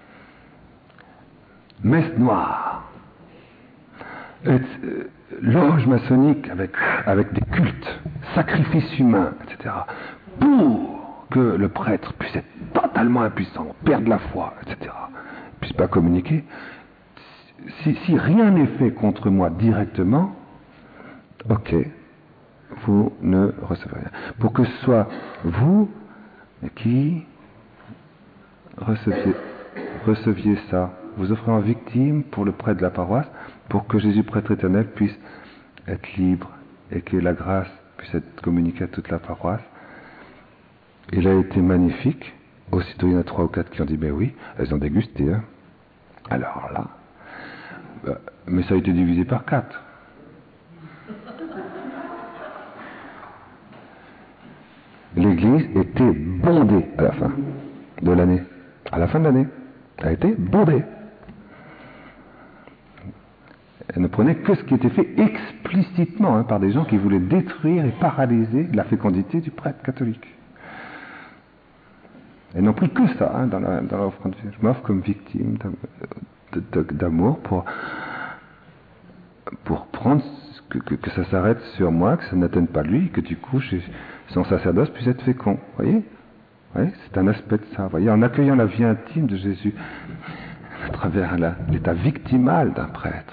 messe noire, et, euh, loge maçonnique avec, avec des cultes, sacrifices humains, et cetera, pour que le prêtre puisse être totalement impuissant, perdre la foi, et cetera, ne puisse pas communiquer. Si, si rien n'est fait contre moi directement, ok, vous ne recevez rien. Pour que ce soit vous qui receviez, receviez ça, vous offrez en victime pour le prêtre de la paroisse, pour que Jésus, prêtre éternel, puisse être libre et que la grâce puisse être communiquée à toute la paroisse. Il a été magnifique. Aussitôt, il y en a trois ou quatre qui ont dit, ben oui, elles ont dégusté. Hein. Alors là, bah, mais ça a été divisé par quatre. L'église était bondée à la fin de l'année. À la fin de l'année, elle a été bondée. Elle ne prenait que ce qui était fait explicitement hein, par des gens qui voulaient détruire et paralyser la fécondité du prêtre catholique. Elles n'ont pris que ça hein, dans la, dans l'offrande. Je m'offre comme victime d'amour pour, pour prendre que, que, que ça s'arrête sur moi, que ça n'atteigne pas lui, que du coup j'ai, son sacerdoce puisse être fécond. Vous voyez, vous voyez, c'est un aspect de ça. Vous voyez, en accueillant la vie intime de Jésus à travers la, l'état victimal d'un prêtre.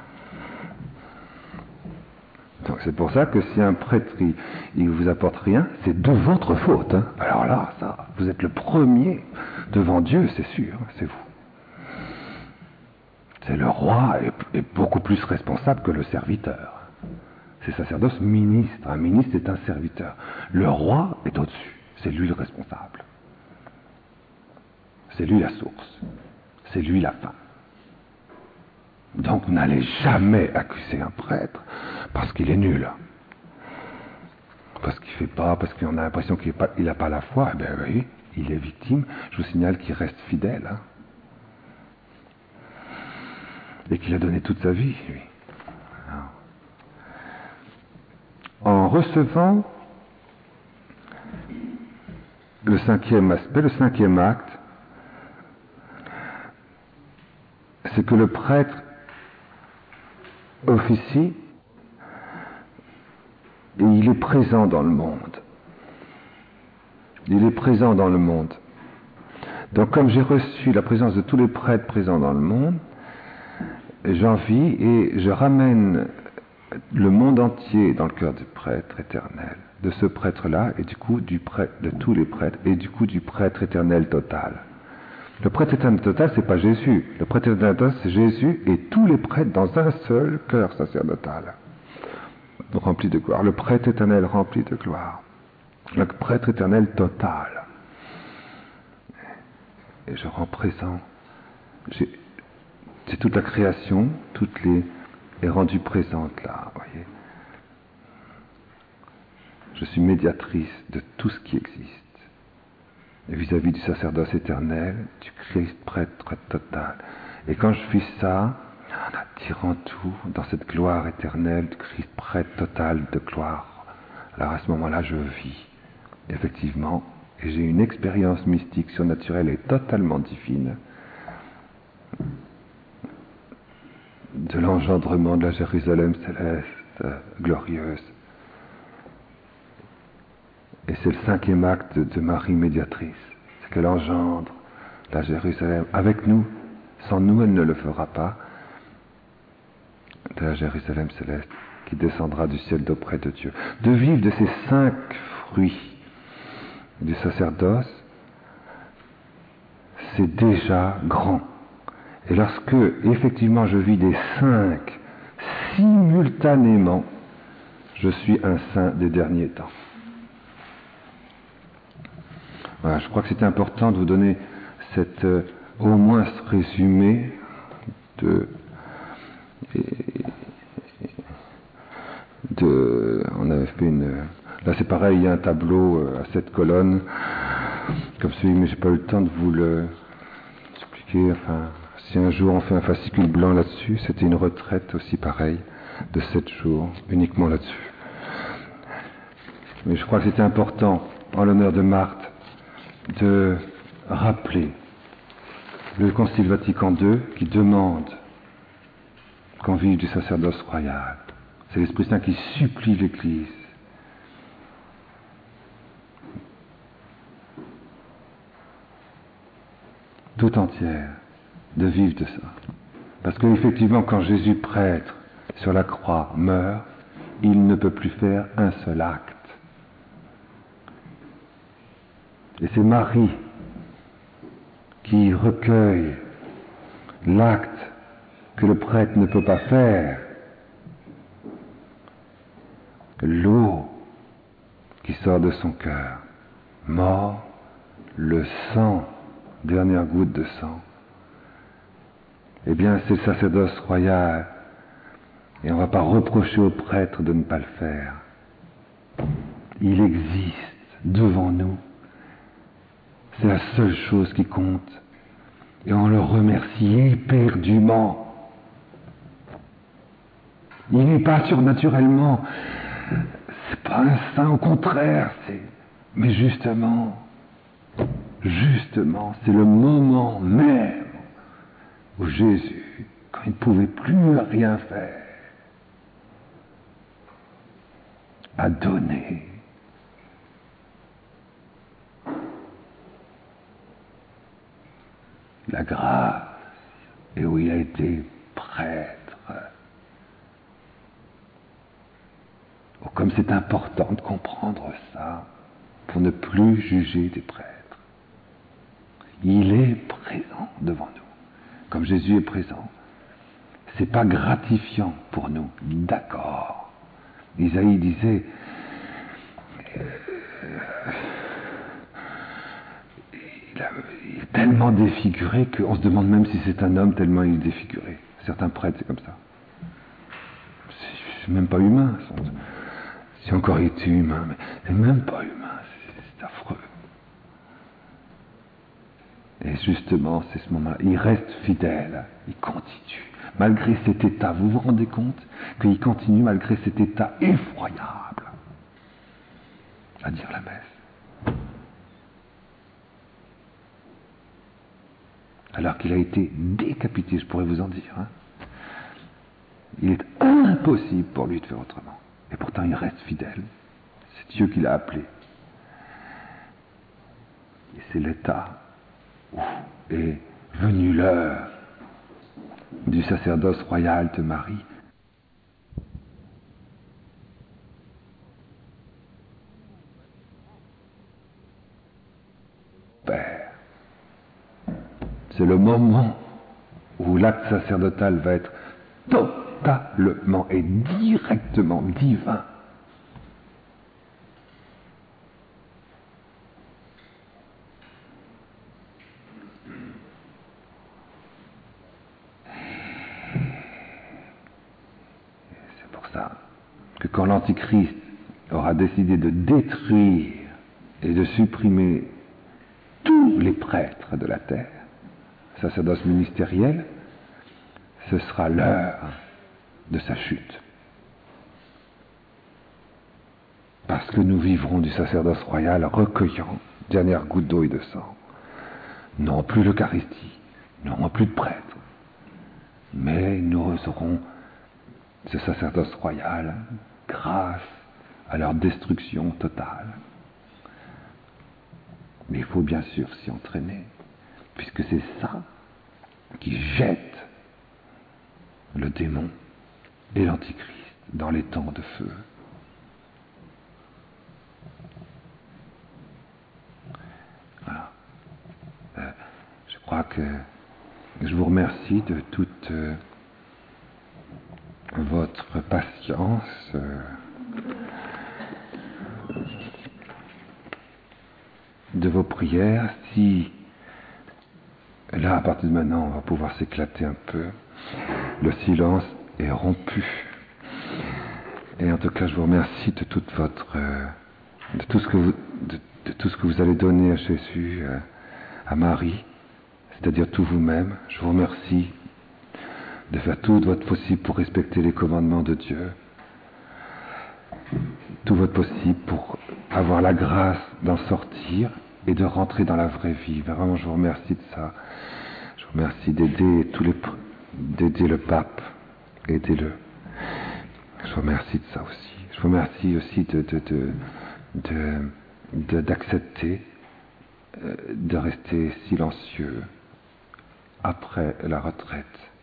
Donc c'est pour ça que si un prêtre il, il vous apporte rien, c'est de votre faute. Hein. Alors là, ça, vous êtes le premier devant Dieu, c'est sûr, c'est vous. C'est le roi est, est beaucoup plus responsable que le serviteur. C'est sacerdoce ministre. Un ministre est un serviteur. Le roi est au-dessus. C'est lui le responsable. C'est lui la source. C'est lui la fin. Donc n'allez jamais accuser un prêtre parce qu'il est nul. Parce qu'il ne fait pas, parce qu'on a l'impression qu'il n'a pas la foi. Eh bien oui, il est victime. Je vous signale qu'il reste fidèle. Hein. Et qu'il a donné toute sa vie, lui. En recevant le cinquième aspect, le cinquième acte, c'est que le prêtre officie et il est présent dans le monde. Il est présent dans le monde. Donc comme j'ai reçu la présence de tous les prêtres présents dans le monde, j'en vis et je ramène le monde entier dans le cœur du prêtre éternel, de ce prêtre-là et du coup du prêtre, de tous les prêtres et du coup du prêtre éternel total. Le prêtre éternel total, c'est pas Jésus. Le prêtre éternel total, c'est Jésus et tous les prêtres dans un seul cœur sacerdotal, rempli de gloire. Le prêtre éternel rempli de gloire. Le prêtre éternel total. Et je rends présent. J'ai, c'est toute la création, toutes les est rendue présente là, voyez. Je suis médiatrice de tout ce qui existe. Et vis-à-vis du sacerdoce éternel, du Christ prêtre total. Et quand je fais ça, en attirant tout dans cette gloire éternelle du Christ prêtre total de gloire, alors à ce moment-là, je vis, effectivement, et j'ai une expérience mystique, surnaturelle et totalement divine de l'engendrement de la Jérusalem céleste, euh, glorieuse. Et c'est le cinquième acte de Marie médiatrice, c'est qu'elle engendre la Jérusalem avec nous. Sans nous, elle ne le fera pas. De la Jérusalem céleste qui descendra du ciel d'auprès de Dieu. De vivre de ces cinq fruits du sacerdoce, c'est déjà grand. Et lorsque, effectivement, je vis des cinq simultanément, Je suis un saint des derniers temps. Voilà, je crois que c'était important de vous donner cette, euh, au moins ce résumé de, de... On avait fait une... Là c'est pareil, il y a un tableau euh, à sept colonnes, comme celui, mais j'ai pas eu le temps de vous le expliquer. Enfin, si un jour on fait un fascicule blanc là-dessus, c'était une retraite aussi pareil, de sept jours, uniquement là-dessus. Mais je crois que c'était important, en l'honneur de Marthe, de rappeler le Concile Vatican deux qui demande qu'on vive du sacerdoce royal. C'est l'Esprit Saint qui supplie l'Église tout entière de vivre de ça. Parce qu'effectivement, quand Jésus prêtre sur la croix meurt, il ne peut plus faire un seul acte. Et c'est Marie qui recueille l'acte que le prêtre ne peut pas faire, l'eau qui sort de son cœur, mort, le sang, dernière goutte de sang. Eh bien, c'est le sacerdoce royal, et on ne va pas reprocher au prêtre de ne pas le faire. Il existe devant nous. C'est la seule chose qui compte. Et on le remercie éperdument. Il n'est pas surnaturellement. C'est pas un saint, au contraire. C'est... Mais justement, justement, c'est le moment même où Jésus, quand il ne pouvait plus rien faire, a donné la grâce, et où il a été prêtre. Oh, comme c'est important de comprendre ça, pour ne plus juger des prêtres. Il est présent devant nous, comme Jésus est présent. C'est pas gratifiant pour nous, d'accord. Isaïe disait, euh, il, a, il est tellement défiguré qu'on se demande même si c'est un homme tellement il est défiguré. Certains prêtres, c'est comme ça. C'est même pas humain. Si encore il était humain, mais c'est même pas humain, c'est, c'est affreux. Et justement, c'est ce moment-là. Il reste fidèle, il continue. Malgré cet état, vous vous rendez compte qu'il continue malgré cet état effroyable à dire la messe. Alors qu'il a été décapité, je pourrais vous en dire. Hein. Il est impossible pour lui de faire autrement. Et pourtant, il reste fidèle. C'est Dieu qui l'a appelé. Et c'est l'état où est venue l'heure du sacerdoce royal de Marie. Père, c'est le moment où l'acte sacerdotal va être totalement et directement divin. C'est pour ça que quand l'Antichrist aura décidé de détruire et de supprimer tous les prêtres de la terre, sacerdoce ministériel, ce sera l'heure de sa chute. Parce que nous vivrons du sacerdoce royal recueillant dernière goutte d'eau et de sang. Non plus l'Eucharistie, non plus de prêtres, mais nous aurons ce sacerdoce royal grâce à leur destruction totale. Mais il faut bien sûr s'y entraîner, puisque c'est ça qui jette le démon et l'antichrist dans les temps de feu. Voilà. Euh, je crois que je vous remercie de toute euh, votre patience. Euh, de vos prières. Si, là, à partir de maintenant, on va pouvoir s'éclater un peu. Le silence est rompu. Et en tout cas, je vous remercie de toute votre, euh, de tout ce que vous, de, de tout ce que vous allez donner à Jésus, euh, à Marie, c'est-à-dire tout vous-même. Je vous remercie de faire tout votre possible pour respecter les commandements de Dieu, tout votre possible pour avoir la grâce d'en sortir et de rentrer dans la vraie vie. Vraiment, je vous remercie de ça. Je vous remercie d'aider tous les, d'aider le pape, aidez-le. Je vous remercie de ça aussi. Je vous remercie aussi de, de, de, de, de, d'accepter euh, de rester silencieux après la retraite,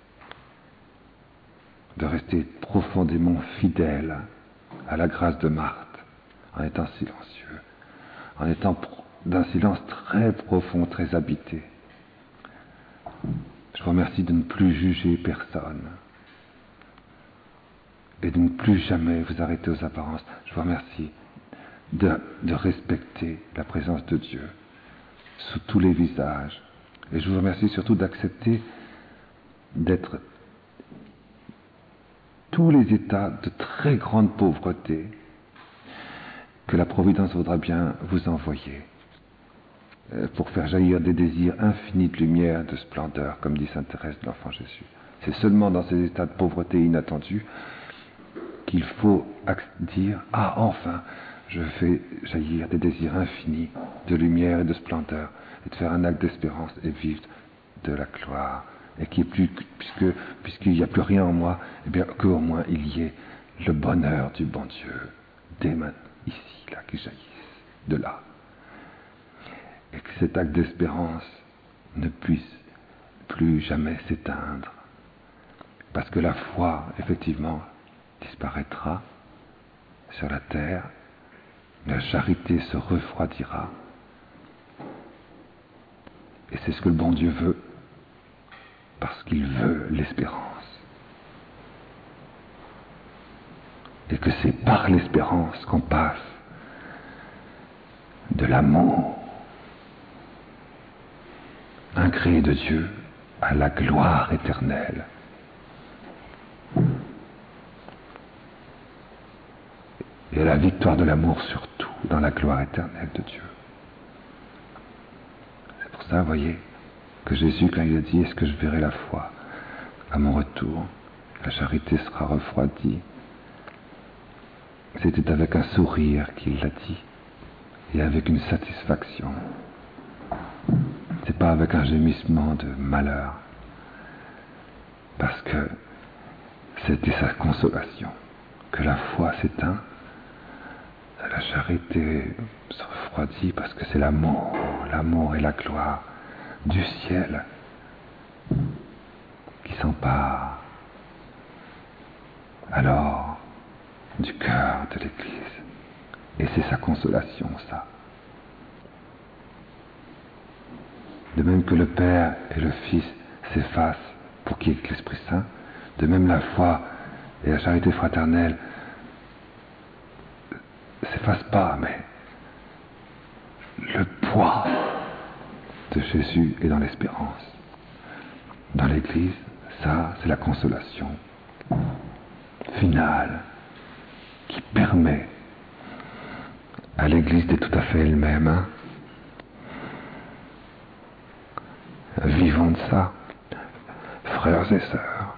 de rester profondément fidèle à la grâce de Marthe, en étant silencieux, en étant pro- d'un silence très profond, très habité. Je vous remercie de ne plus juger personne et de ne plus jamais vous arrêter aux apparences. Je vous remercie de, de respecter la présence de Dieu sous tous les visages. Et je vous remercie surtout d'accepter d'être tous les états de très grande pauvreté que la Providence voudra bien vous envoyer euh, pour faire jaillir des désirs infinis de lumière, de splendeur, comme dit sainte Thérèse de l'Enfant Jésus. C'est seulement dans ces états de pauvreté inattendus qu'il faut dire « Ah, enfin, je fais jaillir des désirs infinis de lumière et de splendeur, et de faire un acte d'espérance et vivre de la gloire. » Et qui est plus, puisque, puisqu'il n'y a plus rien en moi, eh bien, qu'au moins il y ait le bonheur du bon Dieu, dès maintenant, ici, là, qui jaillisse, de là. Et que cet acte d'espérance ne puisse plus jamais s'éteindre. Parce que la foi, effectivement, disparaîtra sur la terre, la charité se refroidira. Et c'est ce que le bon Dieu veut, parce qu'il veut l'espérance. Et que c'est par l'espérance qu'on passe de l'amour incréé de Dieu à la gloire éternelle. Et à la victoire de l'amour surtout dans la gloire éternelle de Dieu. C'est pour ça, vous voyez, que Jésus, quand il a dit « Est-ce que je verrai la foi à mon retour ? La charité sera refroidie. » C'était avec un sourire qu'il l'a dit, et avec une satisfaction. C'est pas avec un gémissement de malheur, parce que c'était sa consolation, que la foi s'éteint, la charité se refroidit, parce que c'est l'amour, l'amour et la gloire du ciel qui s'empare alors du cœur de l'Église. Et c'est sa consolation, ça. De même que le Père et le Fils s'effacent pour qu'il y ait l'Esprit Saint, de même la foi et la charité fraternelle ne s'effacent pas, mais le poids de Jésus est dans l'espérance. Dans l'Église, ça, c'est la consolation finale qui permet à l'Église d'être tout à fait elle-même. Hein. Vivons de ça, frères et sœurs.